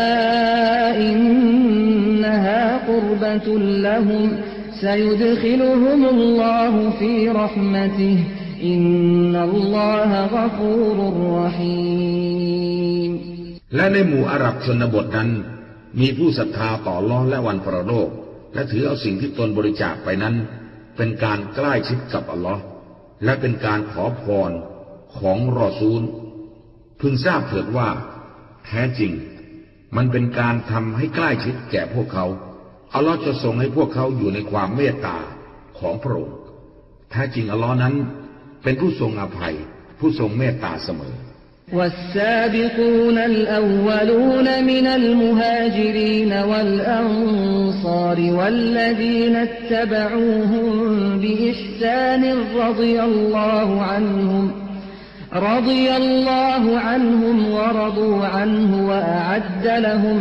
إنها قربة لهم سيدخلهم الله في رحمته อินนัลลอฮะฆอฟูรุรเราะฮีมและในหมู่อาหรับชนบทนั้นมีผู้ศรัทธาต่ออัลเลาะห์และวันปรโลกและถือเอาสิ่งที่ตนบริจาคไปนั้นเป็นการใกล้ชิดกับอัลเลาะห์และเป็นการขอพรของรอซูลพึงทราบเถิดว่าแท้จริงมันเป็นการทำให้ใกล้ชิดแก่พวกเขาอัลเลาะห์จะทรงให้พวกเขาอยู่ในความเมตตาของพระองค์แท้จริงอัลเลาะห์นั้นเป็นผู้ทรงอภัยผู้ทรงเมตตาเสมอ والسابقون الأولون من المهاجرين والأنصار والذين اتبعوهم بإحسان رضي الله عنهم رضي الله عنهم ورضوا عنه وأعد لهم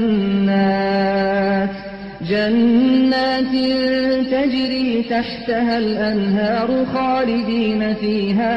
جنات جنات تجري تحتها الأنهار خالدين فيها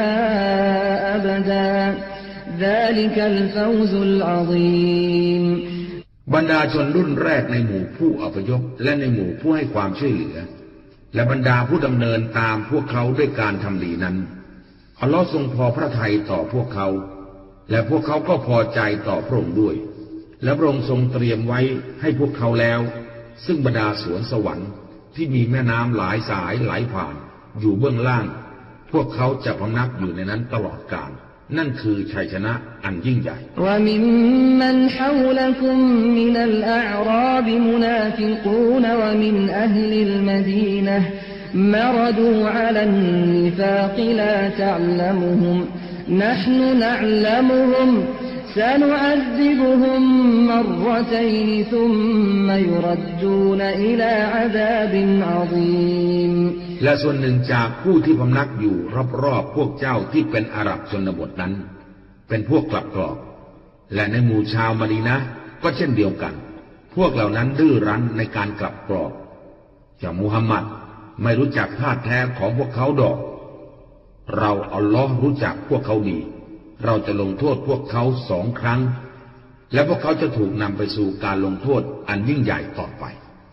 أبدا ذلك الفوز العظيم บรรดาชนรุ่นแรกในหมู่ผู้อพยพและในหมู่ผู้ให้ความช่วยเหลือและบรรดาผู้ดำเนินตามพวกเขาด้วยการทำดีนั้นอัลลอฮ์ทรงพอพระทัยต่อพวกเขาและพวกเขาก็พอใจต่อพระองค์ด้วยและพระองค์ทรงเตรียมไว้ให้พวกเขาแล้วซึ่งบรรดาสวนสวรรค์ที่มีแม่น้ำหลายสายไหลผ่านอยู่เบื้องล่างพวกเขาจะพำนักอยู่ในนั้นตลอดกาลนั่นคือชัยชนะอันยิ่งใหญ่ وممن حولكم من الأعراب منافقون ومن أهل المدينة مردوا على النفاق لا تعلمهم نحن نعلمهم سنعذبهم مرتين ثم يردون إلى عذاب عظيم และส่วนหนึ่งจากผู้ที่พำนักอยู่รอบๆพวกเจ้าที่เป็นอาหรับชนบทนั้นเป็นพวกกลับกรอกและในหมู่ชาวมะดีนะห์ก็เช่นเดียวกันพวกเหล่านั้นดื้อรั้นในการกลับกรอกอย่างมุฮัมมัดไม่รู้จักท่าแท้ของพวกเขาดอกเราอัลลอฮ์รู้จักพวกเขาดีเราจะลงโทษพวกเขาสองครั้งและพวกเขาจะถูกนำไปสู่การลงโทษอันยิ่งใหญ่ต่อไป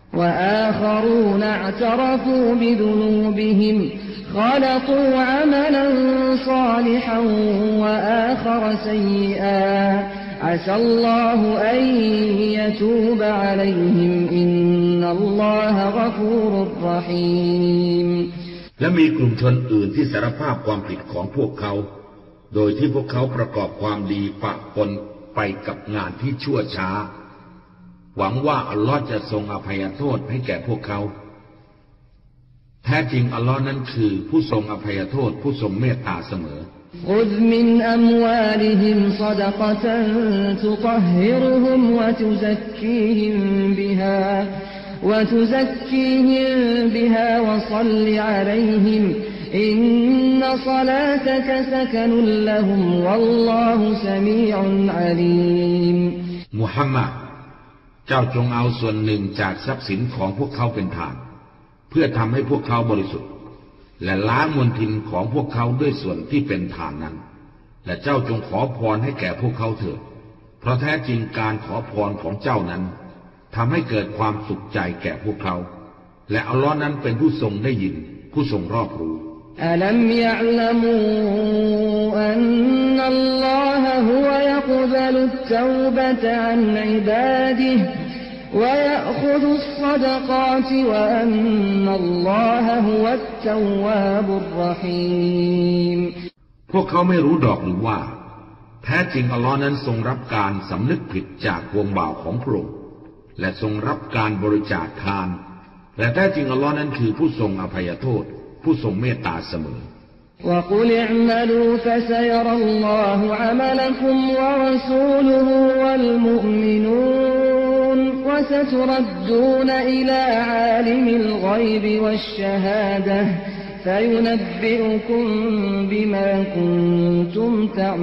وآخرون اعترفوا بذنوبهم خلطوا عملا صالحا وآخر سيئا عسى الله أن يتوب عليهم إن الله غفور رحيم และมีกลุ่มชนอื่นที่สารภาพความผิดของพวกเขาโดยที่พวกเขาประกอบความดีปะปนไปกับงานที่ชั่วช้าหวังว่าอัลลอฮ์จะทรงอภัยโทษให้แก่พวกเขาแท้จริงอัลลอฮ์นั้นคือผู้ทรงอภัยโทษผู้ทรงเมตตาเสมอ خذ من أموالهم صدقة تطهرهم وتزكيهم بها وتزكيهم بها وصل عليهم إن صلاتك سكن لهم والله سميع عليم มุฮัมมัดเจ้าจงเอาส่วนหนึ่งจากทรัพย์สินของพวกเขาเป็นทานเพื่อทำให้พวกเขาบริสุทธิ์และล้างมลทินของพวกเขาด้วยส่วนที่เป็นทานนั้นและเจ้าจงขอพรให้แก่พวกเขาเถิดเพราะแท้จริงการขอพรของเจ้านั้นทำให้เกิดความสุขใจแก่พวกเขาและอัลลอฮ์นั้นเป็นผู้ทรงได้ยินผู้ทรงรอบรู้ ألم يعلموا أن الله هو يقبل التوبة عن عباده ويأخذ الصدقات وأن الله هو التواب الرحيم พวกเขาไม่รู้ดอกหรือว่าแท้จริงอัลลอฮ์นั้นทรงรับการสำนึกผิดจากพวงบ่าวของพระองค์และทรงรับการบริจาคทานและแท้จริงอัลลอฮ์นั้นคือผู้ทรงอภัยโทษผู้ทรงเมตตาเสมอ وقل اعملوا فسيرى الله عملكم ورسوله والمؤمنون وستردون إلى عالم الغيب والشهادة فينبئكم بما كنتم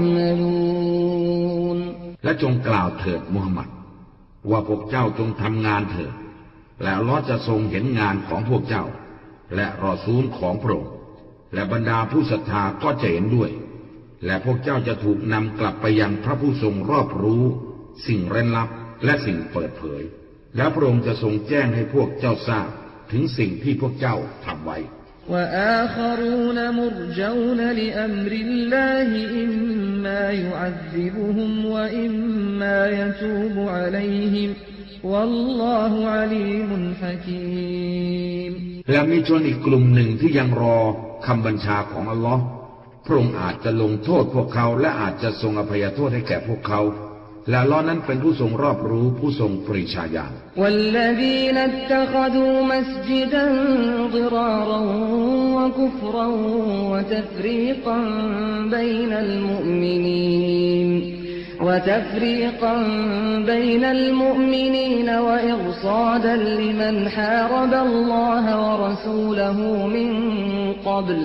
تعملون และจงกล่าวเถิดมุฮัมมัดว่าพวกเจ้าจงทำงานเถิดและอัลเลาะห์จะทรงเห็นงานของพวกเจ้าและรอซูลของพระองค์และบรรดาผู้ศรัทธาก็จะเห็นด้วยและพวกเจ้าจะถูกนำกลับไปยังพระผู้ทรงรอบรู้สิ่งเร้นลับและสิ่งเปิดเผยและพระองค์จะทรงแจ้งให้พวกเจ้าทราบถึงสิ่งที่พวกเจ้าทำไว้ وآخرون مرجون لأمر الله إما يعذبهم وإما يتوب عليهم والله عليم حكيم และมีชนอีกกลุ่มหนึ่งที่ยังรอคำบัญชาของอัลลอฮ์พระองค์อาจจะลงโทษพวกเขาและอาจจะทรงอภัยโทษให้แก่พวกเขาและอัลลอฮ์นั้นเป็นผู้ทรงรอบรู้ผู้ทรงปริชาญาณ والذين اتخذوا مسجدا ضرارا وكفرا وتفريقا بين المؤمنين وتفريقا بين المؤمنين وإرصادا لمن حارب الله ورسوله من قبل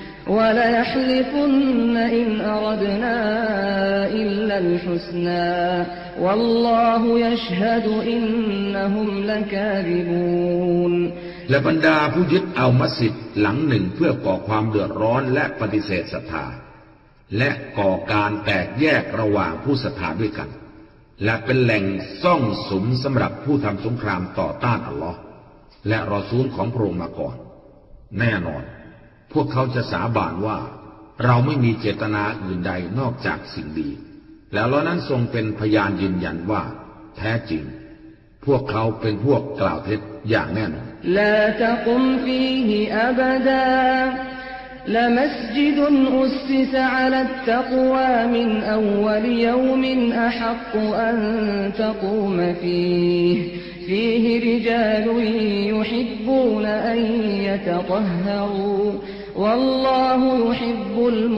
وليحلفن إن أردنا إلا الحسنى والله يشهد إنهم لكاذبون และบรรดาผู้ยึดเอามัสยิดหลังหนึ่งเพื่อก่อความเดือดร้อนและปฏิเสธศรัทธาและก่อการแตกแยกระหว่างผู้ศรัทธาด้วยกันและเป็นแหล่งซ่องสุมสำหรับผู้ทำสงครามต่อต้านอัลลอฮ์และรอซูลของพระองค์มาก่อนแน่นอนพวกเขาจะสาบานว่าเราไม่มีเจตนาอื่นใดนอกจากสิ่งดีแล้วเรานั้นทรงเป็นพยานยืนยันว่าแท้จริงพวกเขาเป็นพวกกล่าวเท็จอย่างแน่นอน لا تقم فيه أبدا لمسجد أسس على التقوى من أول يوم أحق أن تقوم فيه فيه رجال يحبون أن يتطهروا والله يحب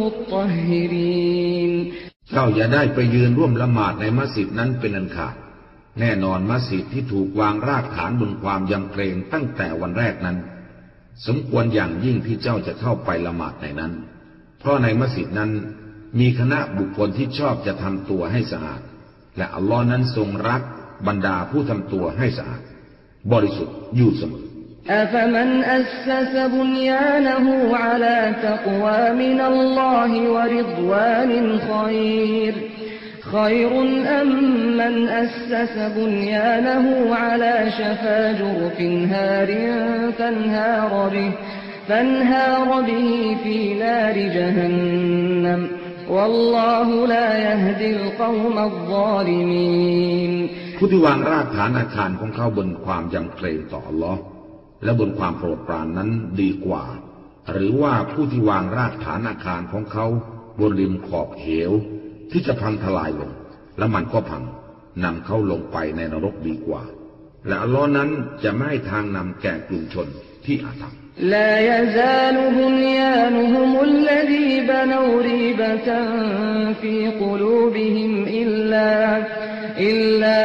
المطهرين เจ้าอย่าได้ไปยืนร่วมละหมาดในมัสยิดนั้นเป็นอันขาดแน่นอนมัสยิดที่ถูกวางรากฐานบนความยำเกรงตั้งแต่วันแรกนั้นสมควรอย่างยิ่งที่เจ้าจะเข้าไปละหมาดในนั้นเพราะในมัสยิดนั้นมีคณะบุคคลที่ชอบจะทำตัวให้สะอาดและอัลลอฮ์นั้นทรงรักบรรดาผู้ทำตัวให้สะอาดบริสุทธิ์อยู่เสมอ أفمن أسس بنيانه على تقوى من الله ورضوان خير خير أم من أسس بنيانه على شفا جرف هار فانهار به فانهار به في نار جهنم والله لا يهدي القوم الظالمين ผู้ที่วางรากฐานอาคารของเขาบนความยำเกรงต่ออัลลอฮ์และบนความโปรดปรานนั้นดีกว่าหรือว่าผู้ที่วางรากฐานอาคารของเขาบนริมขอบเหวที่จะพังทลายลงและมันก็พังนำเขาลงไปในนรกดีกว่าและอัลลอฮ์นั้นจะไม่ให้ทางนำแก่กลุ่มชนที่อาธรรม لا يزال بنيانهم الذي بنوا ريبة في قلوبهم إلا إلا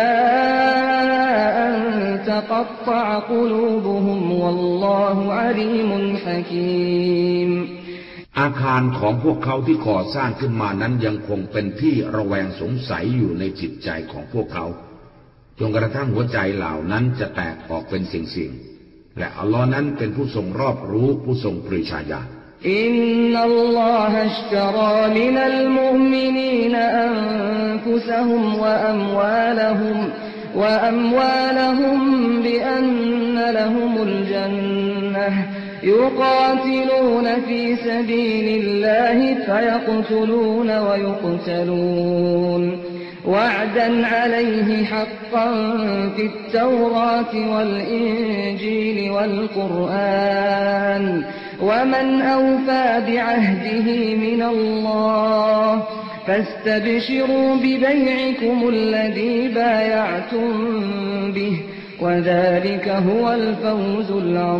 أن تقطع قلوبهم والله عليم حكيم อาคารของพวกเขาที่ก่อสร้างขึ้นมานั้นยังคงเป็นที่ระแวงสงสัยอยู่ในจิตใจของพวกเขาจนกระทั่งหัวใจเหล่านั้นจะแตกออกเป็นสิ่งๆและอัลลอฮ์นั้นเป็นผู้ทรงรอบรู้ผู้ทรงปริชาญาณอินนัลลอฮะอัชตรามินัลมุอ์มินีนอันฟุซะฮุมวะอัมวาลฮุมวะอัมวาลฮุมบิอันนะละฮุมุลญันนะห์يقاتلون في سبيل الله فيقتلون ويقتلون وعدا عليه حقا في التوراة والإنجيل والقرآن ومن أوفى بعهده من الله فاستبشروا ببيعكم الذي بايعتم به وذلك هو الفوز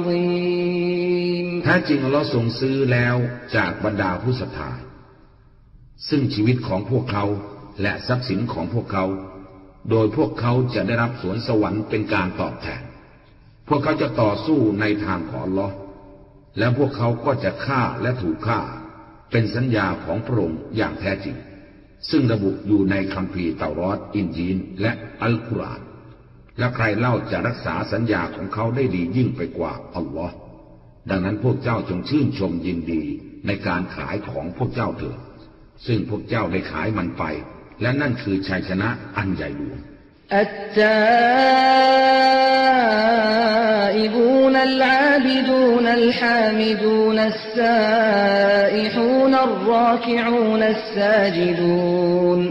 العظيم แท้จริงอัลลอฮ์ทรงซื้อแล้วจากบรรดาผู้ศรัทธาซึ่งชีวิตของพวกเขาและทรัพย์สินของพวกเขาโดยพวกเขาจะได้รับสวนสวรรค์เป็นการตอบแทนพวกเขาจะต่อสู้ในทางของอัลลอฮ์และพวกเขาก็จะฆ่าและถูกฆ่าเป็นสัญญาของพระองค์อย่างแท้จริงซึ่งระบุอยู่ในคัมภีร์เตารอตอินจีลและอัลกุรอานและใครเล่าจะรักษาสัญญาของเขาได้ดียิ่งไปกว่าอัลลอฮ์ดังนั้นพวกเจ้าจงชื่นชมยินดีในการขายของพวกเจ้าเถิดซึ่งพวกเจ้าได้ขายมันไปและนั่นคือชัยชนะอันใหญ่หลวง التائبون العابدون الحامدون السائحون الراكعون الساجدون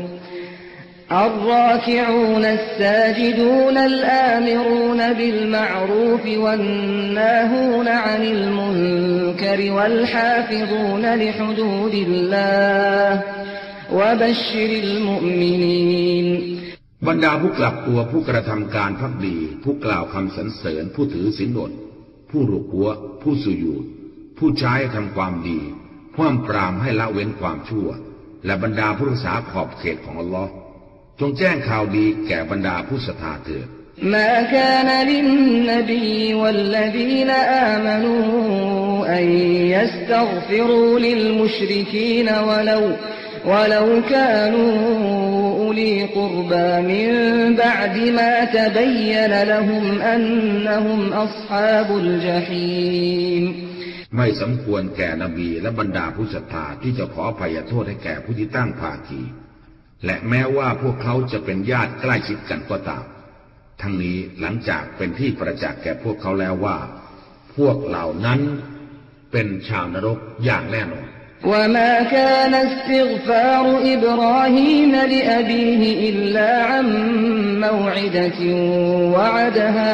الراكعون الساجدون الآمرون بالمعروف والناهون عن المنكر والحافظون لحدود الله وبشر المؤمنين บรรดาผู้กลับตัวผู้กระทำการภักดีผู้กล่าวคำสรรเสริญผู้ถือศีลอดผู้รุกัวผู้สุญูดผู้ใช้ทำความดีห้ามปรามให้ละเว้นความชั่วและบรรดาผู้รักษาขอบเขตของอัลลอฮ์จงแจ้งข่าวดีแก่บรรดาผู้ศรัทธาเถิด ما كان للنبي والذين آمنوا أن يستغفروا للمشركين ولو ولو كانوا أولي قربى من بعد ما تبين لهم أنهم أصحاب الجحيم ไม่สมควรแก่นบีและบรรดาผู้ศรัทธาที่จะขออภัยโทษให้แก่ผู้ที่ตั้งภาคีและแม้ว่าพวกเขาจะเป็นญาติใกล้ชิดกันก็ตามทั้งนี้หลังจากเป็นที่ประจักษ์แก่พวกเขาแล้วว่าพวกเหล่านั้นเป็นชาวนรกอย่างแน่นอน وما كان استغفار إبراهيم لأبيه إلا عن موعدة وعدها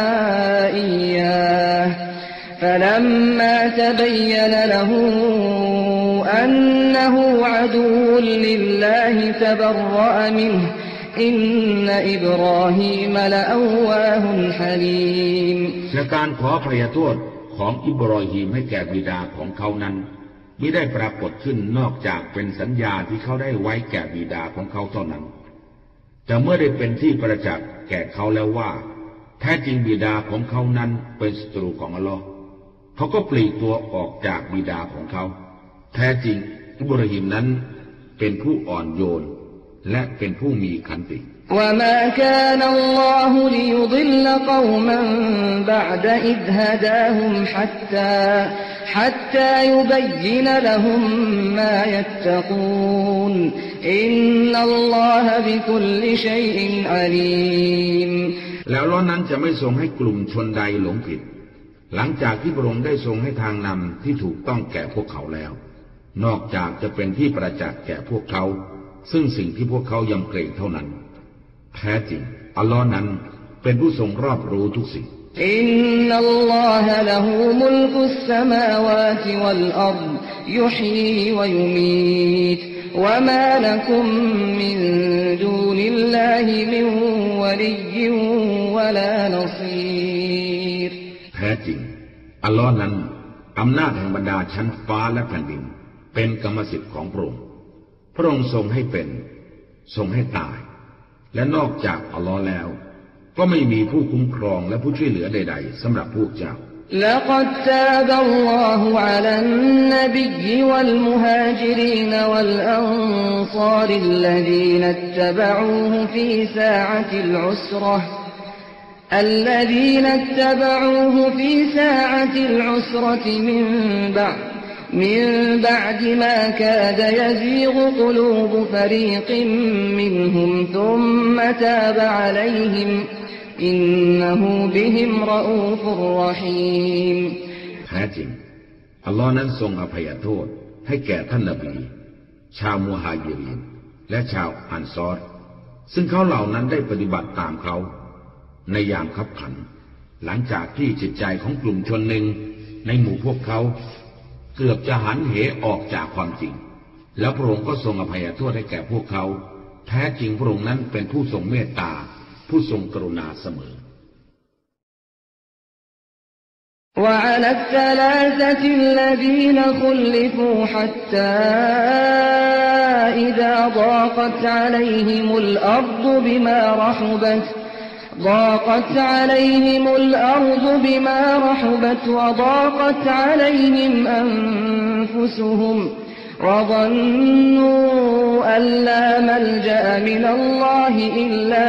إياه فلما تبين له أنه عدو لله تبرأ منه إن إبراهيم لأواه حليم และการขออภัยโทษของอิบรอฮีมให้แก่บิดาของเขานั้นมิได้ปรากฏขึ้นนอกจากเป็นสัญญาที่เขาได้ไว้แก่บิดาของเขาเท่านั้นแต่เมื่อได้เป็นที่ประจักษ์แก่เขาแล้วว่าแท้จริงบิดาของเขานั้นเป็นศัตรูของอัลลอฮ์เขาก็ปลีกตัวออกจากบิดาของเขาแท้จริงอิบราฮิมนั้นเป็นผู้อ่อนโยนและเป็นผู้มีขันติ وما كان الله ليضل قوما بعد إذ هداهم حتى حتى يبين لهم ما يتقون إن الله بكل شيء عليم แล้วล้อนั้นจะไม่ทรงให้กลุ่มชนใดหลงผิดหลังจากที่พระองค์ได้ทรงให้ทางนำที่ถูกต้องแก่พวกเขาแล้วนอกจากจะเป็นที่ประจักษ์แก่พวกเขาซึ่งสิ่งที่พวกเขายำเกรงเท่านั้นแท้จริงอัลลอฮ์นั้นเป็นผู้ทรงรอบรู้ทุกสิ่งอินนัลลอฮะละฮูมุลกุสสมาวาติวัลอัรฎยุฮีวะยุมีตวะมาละกุมมินดูนิลลาฮิมินวะลิยยวะลานซีรแท้จริงอัลลอฮ์นั้นอำนาจแห่งบรรดาชั้นฟ้าและแผ่นดินเป็นกรรมสิทธิ์ของพระองค์พระองค์ทรงให้เป็นทรงให้ตายและนอกจากอัลลอฮ์แล้วก็ไม่มีผู้คุ้มครองและผู้ช่วยเหลือใดๆสำหรับพวกเจ้า لقد تاب الله على النبي والمهاجرين والأنصار الذين اتبعوه في ساعة العسرة الذين اتبعوه في ساعة العسرة من بعد من بعد ما كاد يزيغ قلوب فريق منهم ثم تاب عليهم إنه بهم رؤوف رحيم แท้จริงอัลลอฮ์นั้นทรงอภัยโทษให้แก่ท่านนบีชาวมุฮาญิรินและชาวอันซอรซึ่งเขาเหล่านั้นได้ปฏิบัติตามเขาในยามคับขันหลังจากที่จิตใจของกลุ่มชนหนึ่งในหมู่พวกเขาเกือบจะหันเหออกจากความจริงแล้วพระองค์ก็ทรงอภัยโทษให้แก่พวกเขาแท้จริงพระองค์นั้นเป็นผู้ทรงเมตตาผู้ทรงกรุณาเสมอ وعلى الثلاثة الذين خلفوا حتى إذا ضاقت عليهم الأرض بما رحبت ضاقت عليهم الأرض بما رحبت وضاقت عليهم أنفسهم وظنوا أن لا ملجأ من الله إلا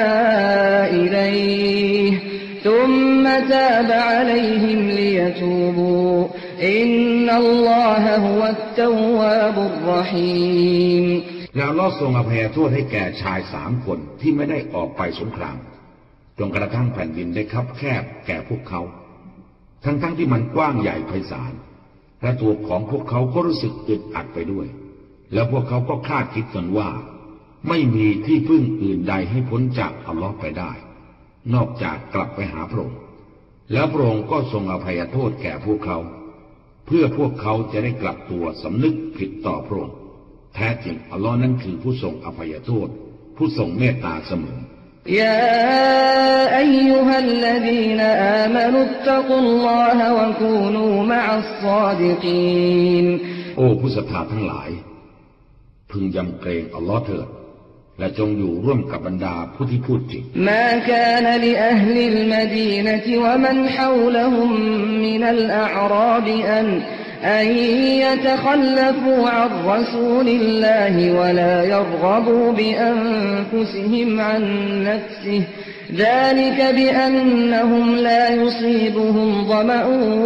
إليه ثم تاب عليهم ليتوبوا إن الله هو التواب الرحيم แล้วอัลเลาะห์ทรงอภัยโทษให้แก่ชายสามคนที่ไม่ได้ออกไปสงครามจนกระทั่งแผ่นดินได้คับแคบแก่พวกเขาทั้งๆ ท, ที่มันกว้างใหญ่ไพศาลและตัวของพวกเขาก็รู้สึกอึดอัดไปด้วยแล้วพวกเขาก็คาดคิดกันว่าไม่มีที่พึ่งอื่นใดให้พ้นจากอัลลอฮ์ไปได้นอกจากกลับไปหาพระองค์แล้วพระองค์ก็ทรงอภัยโทษแก่พวกเขาเพื่อพวกเขาจะได้กลับตัวสำนึกผิดต่อพระองค์แท้จริงอัลลอฮ์นั้นคือผู้ทรงอภัยโทษผู้ทรงเมตตาเสมอยาอัยยูฮัลลดีนอามานุตตักุลลอฮะวะกูนูมะอัศศอดิกีนโอ้ผู้ศรัทธาทั้งหลายพึงยำเกรงอัลลอฮ์เถิดและจงอยู่ร่วมกับบรรดาผู้ที่พูดจริงมาคานลิอัฮลิลมะดีนะฮ์วะมันฮาวละฮุมมินัลอะอรอบิอันأن يتخلفوا عن رسول الله ولا يرغبوا بأنفسهم عن نفسه ذلك بأنهم لا يصيبهم ظمأ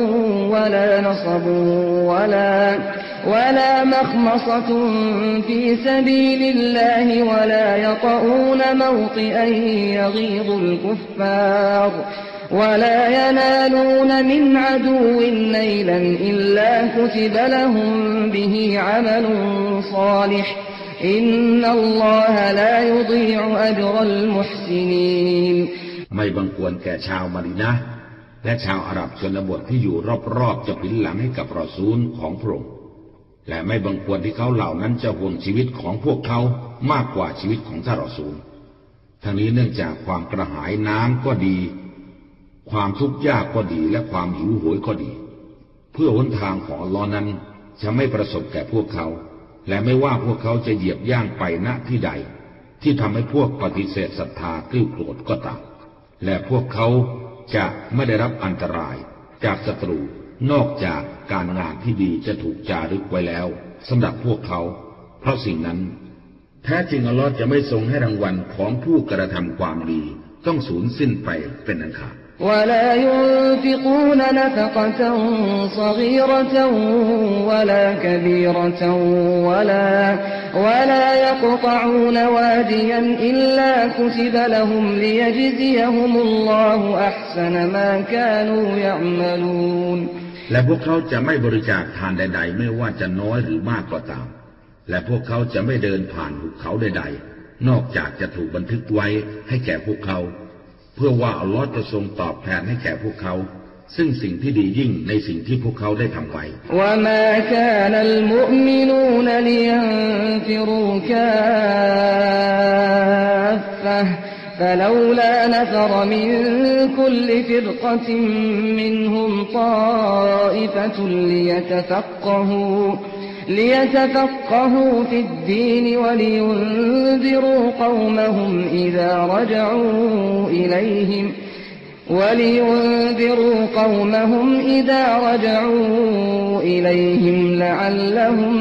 ولا نصب ولا ولا مخمصة في سبيل الله ولا يطؤون موطئا يغيظ الكفار ولا ينالون من عدو نيلا إلا كتب لهم به عمل صالح إن الله لا يضيع أجر المحسنين ไม่บังควรแก่ชาวมะดีนะห์และชาวอาหรับชนบทที่อยู่รอบๆจะผินหลังให้กับรอซูลของพระองค์และไม่บังควรที่เขาเหล่านั้นจะห่วงชีวิตของพวกเขามากกว่าชีวิตของท่านรอซูลทั้งนี้เนื่องจากความกระหายน้ำก็ดีความทุกข์ยากก็ดีและความหิวโหยก็ดีเพื่อหนทางของอัลลอฮ์นั้นจะไม่ประสบแก่พวกเขาและไม่ว่าพวกเขาจะเหยียบย่างไปณที่ใดที่ทำให้พวกปฏิเสธศรัทธากลิ้วโกรธก็ตามและพวกเขาจะไม่ได้รับอันตรายจากศัตรูนอกจากการงานที่ดีจะถูกจารึกไว้แล้วสำหรับพวกเขาเพราะสิ่งนั้นแท้จริงอัลลอฮ์จะไม่ทรงให้รางวัลของผู้กระทำความดีต้องสูญสิ้นไปเป็นอันขาด ولا ينفقون نفقة صغيرة ولا كبيرة ولا ولا يقطعون واديا إلا كتب لهم ليجزيهم الله أحسن ما كانوا يعملون และพวกเขาจะไม่บริจาคทานใดๆไม่ว่าจะน้อยหรือมากก็ตามและพวกเขาจะไม่เดินผ่านหุบเขาใดๆนอกจากจะถูกบันทึกไว้ให้แก่พวกเขาเพื่อว่าอัลลอฮ์จะทรงตอบแทนให้แก่พวกเขาซึ่งสิ่งที่ดียิ่งในสิ่งที่พวกเขาได้ทำไว้วะมาคานัลมุอ์มินูนลิยันฟิรูกาฟะفلولا نفر من كل فرقة منهم طائفة ليتفقهوا ليتفقهوا في الدين ولينذروا قومهم إذا رجعوا إليهم ولينذروا قومهم إذا رجعوا إليهم لعلهم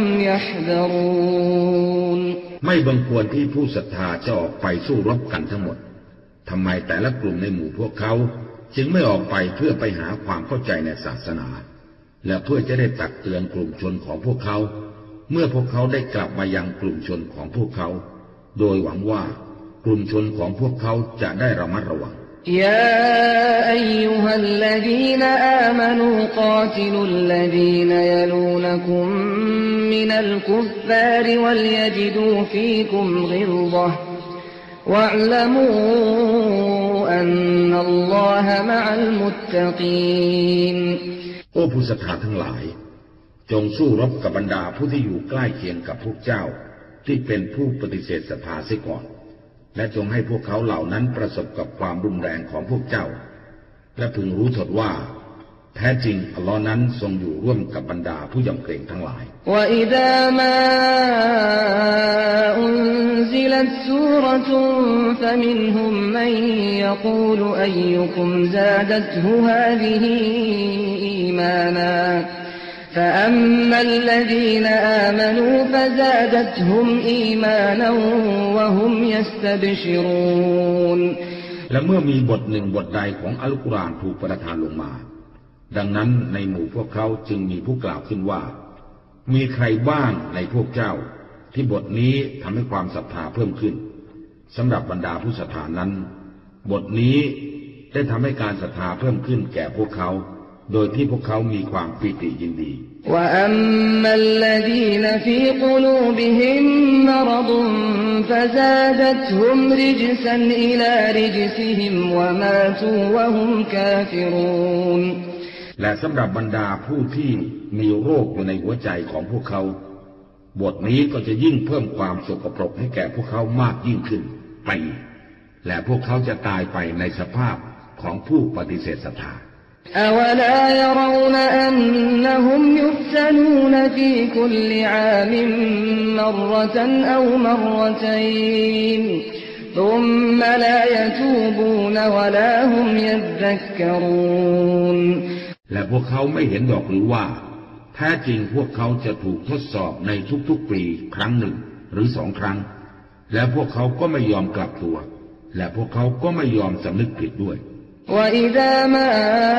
يحذرون ไม่บังควรที่ผู้ศรัทธาจะออกไปสู้รบกันทั้งหมดทำไมแต่ละกลุ่มในหมู่พวกเขาจึงไม่ออกไปเพื่อไปหาความเข้าใจในศาสนาและเพื่อจะได้ตักเตือนกลุ่มชนของพวกเขาเมื่อพวกเขาได้กลับมายังกลุ่มชนของพวกเขาโดยหวังว่ากลุ่มชนของพวกเขาจะได้ระมัดระวังยาอัยยูฮัลลดีนอามานูกาติลุลลดีนยลูนกุมมินัลกุฟฟาริวัลยจิดูฟีกุมกิลซะฮ์วะอ์ละมูอันนัลลอฮะมะอัลมุตตะกีนโอ้ผู้ศรัทธาทั้งหลายจงสู้รบกับบรรดาผู้ที่อยู่ใกล้เคียงกับพวกเจ้าที่เป็นผู้ปฏิเสธศรัทธาเสียก่อนและจงให้พวกเขาเหล่านั้นประสบกับความรุนแรงของพวกเจ้าและพึงรู้เถิดว่าแท้จริงอัลลอฮ์นั้นทรงอยู่ร่วมกับบรรดาผู้ยำเกรงทั้งหลาย وإذا ما أنزلت سورة فمنهم من يقول أيكم زادته هذه إيمانا فأما الذين آمنوا فزادتهم إيمانا وهم يستبشرون และเมื่อมีบทหนึ่งบทใดของอัลกุรอานถูกประทานลงมาดังนั้นในหมู่พวกเขาจึงมีผู้กล่าวขึ้นว่ามีใครบ้างในพวกเจ้าที่บทนี้ทำให้ความศรัทธาเพิ่มขึ้นสำหรับบรรดาผู้ศรัทธานั้นบทนี้ได้ทำให้การศรัทธาเพิ่มขึ้นแก่พวกเขาโดยที่พวกเขามีความปีติยินดี وأما الذين في قلوبهم مرض فزادتهم رجسا إلى رجسهم وماتوا وهم كافرون และสำหรับบรรดาผู้ที่มีโรคอยู่ในหัวใจของพวกเขาบทนี้ก็จะยิ่งเพิ่มความสกปรกให้แก่พวกเขามากยิ่งขึ้นไปและพวกเขาจะตายไปในสภาพของผู้ปฏิเสธศรัทธา أولا يرون أنهم يفتنون في كل عام مرة أو مرتين ثم لا يتوبون ولا هم يذكرون และพวกเขาไม่เห็นดอกหรือว่าแท้จริงพวกเขาจะถูกทดสอบในทุกๆปีครั้งหนึ่งหรือสองครั้งและพวกเขาก็ไม่ยอมกลับตัวและพวกเขาก็ไม่ยอมสำนึกผิดด้วย وإذا ما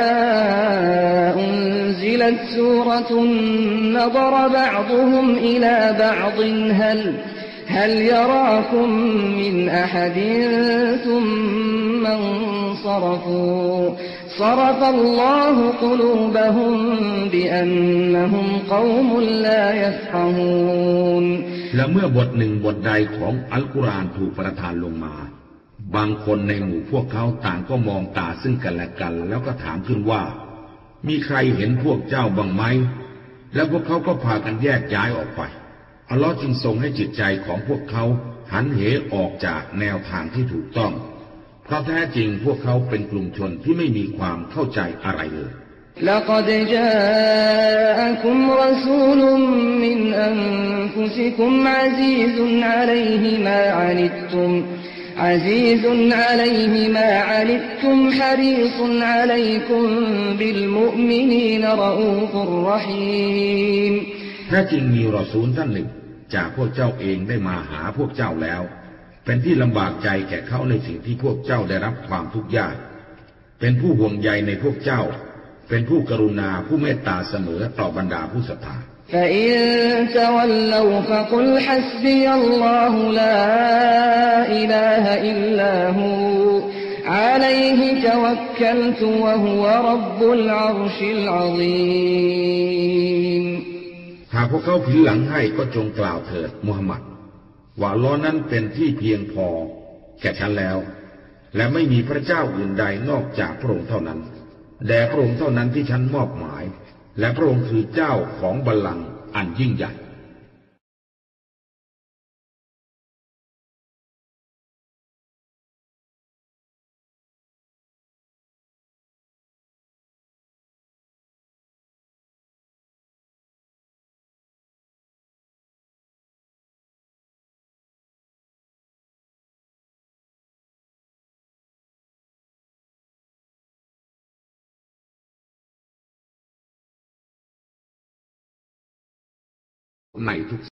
أنزلت سورة نظر بعضهم إلى بعض هل هل يراكم من أحد ثم انصرفوا صرف الله قلوبهم بأنهم قوم لا يفقهون และเมื่อบทหนึ่งบทใดของอัลกุรอานถูกประทานลงมาบางคนในหมู่พวกเขาต่างก็มองตาซึ่งกันและกันแล้วก็ถามขึ้นว่ามีใครเห็นพวกเจ้าบ้างไหมแล้วพวกเขาก็พากันแยกย้ายออกไปอัลลอฮ์จึงทรงให้จิตใจของพวกเขาหันเหออกจากแนวทางที่ถูกต้องเพราะแท้จริงพวกเขาเป็นกลุ่มชนที่ไม่มีความเข้าใจอะไรเลย لقد جاءكم رسول من أنفسكم عزيز عليه ما عنتم عزيز عليه ما عنتم حريص عليكم بالمؤمنين رؤوف رحيم แท้จริงมีรอซูลท่านหนึ่งจากพวกเจ้าเองได้มาหาพวกเจ้าแล้วเป็นที่ลำบากใจแก่เขาในสิ่งที่พวกเจ้าได้รับความทุกข์ยากเป็นผู้ห่วงใยในพวกเจ้าเป็นผู้กรุณาผู้เมตตาเสมอต่อบรรดาผู้ศรัทธา فإن تولوا فقل حسبي الله لا إله إلا هو عليه توكلت وهو رب العرش العظيم หากพวกเขาผินหลังให้ก็จงกล่าวเถิดมุฮัมมัดว่าอัลเลาะห์นั้นเป็นที่เพียงพอแก่ฉันแล้วและไม่มีพระเจ้าอื่นใดนอกจากพระองค์เท่านั้นแด่พระองค์เท่านั้นที่ฉันมอบหมายและพระองค์คือเจ้าของบัลลังก์อันยิ่งใหญ่ในทุก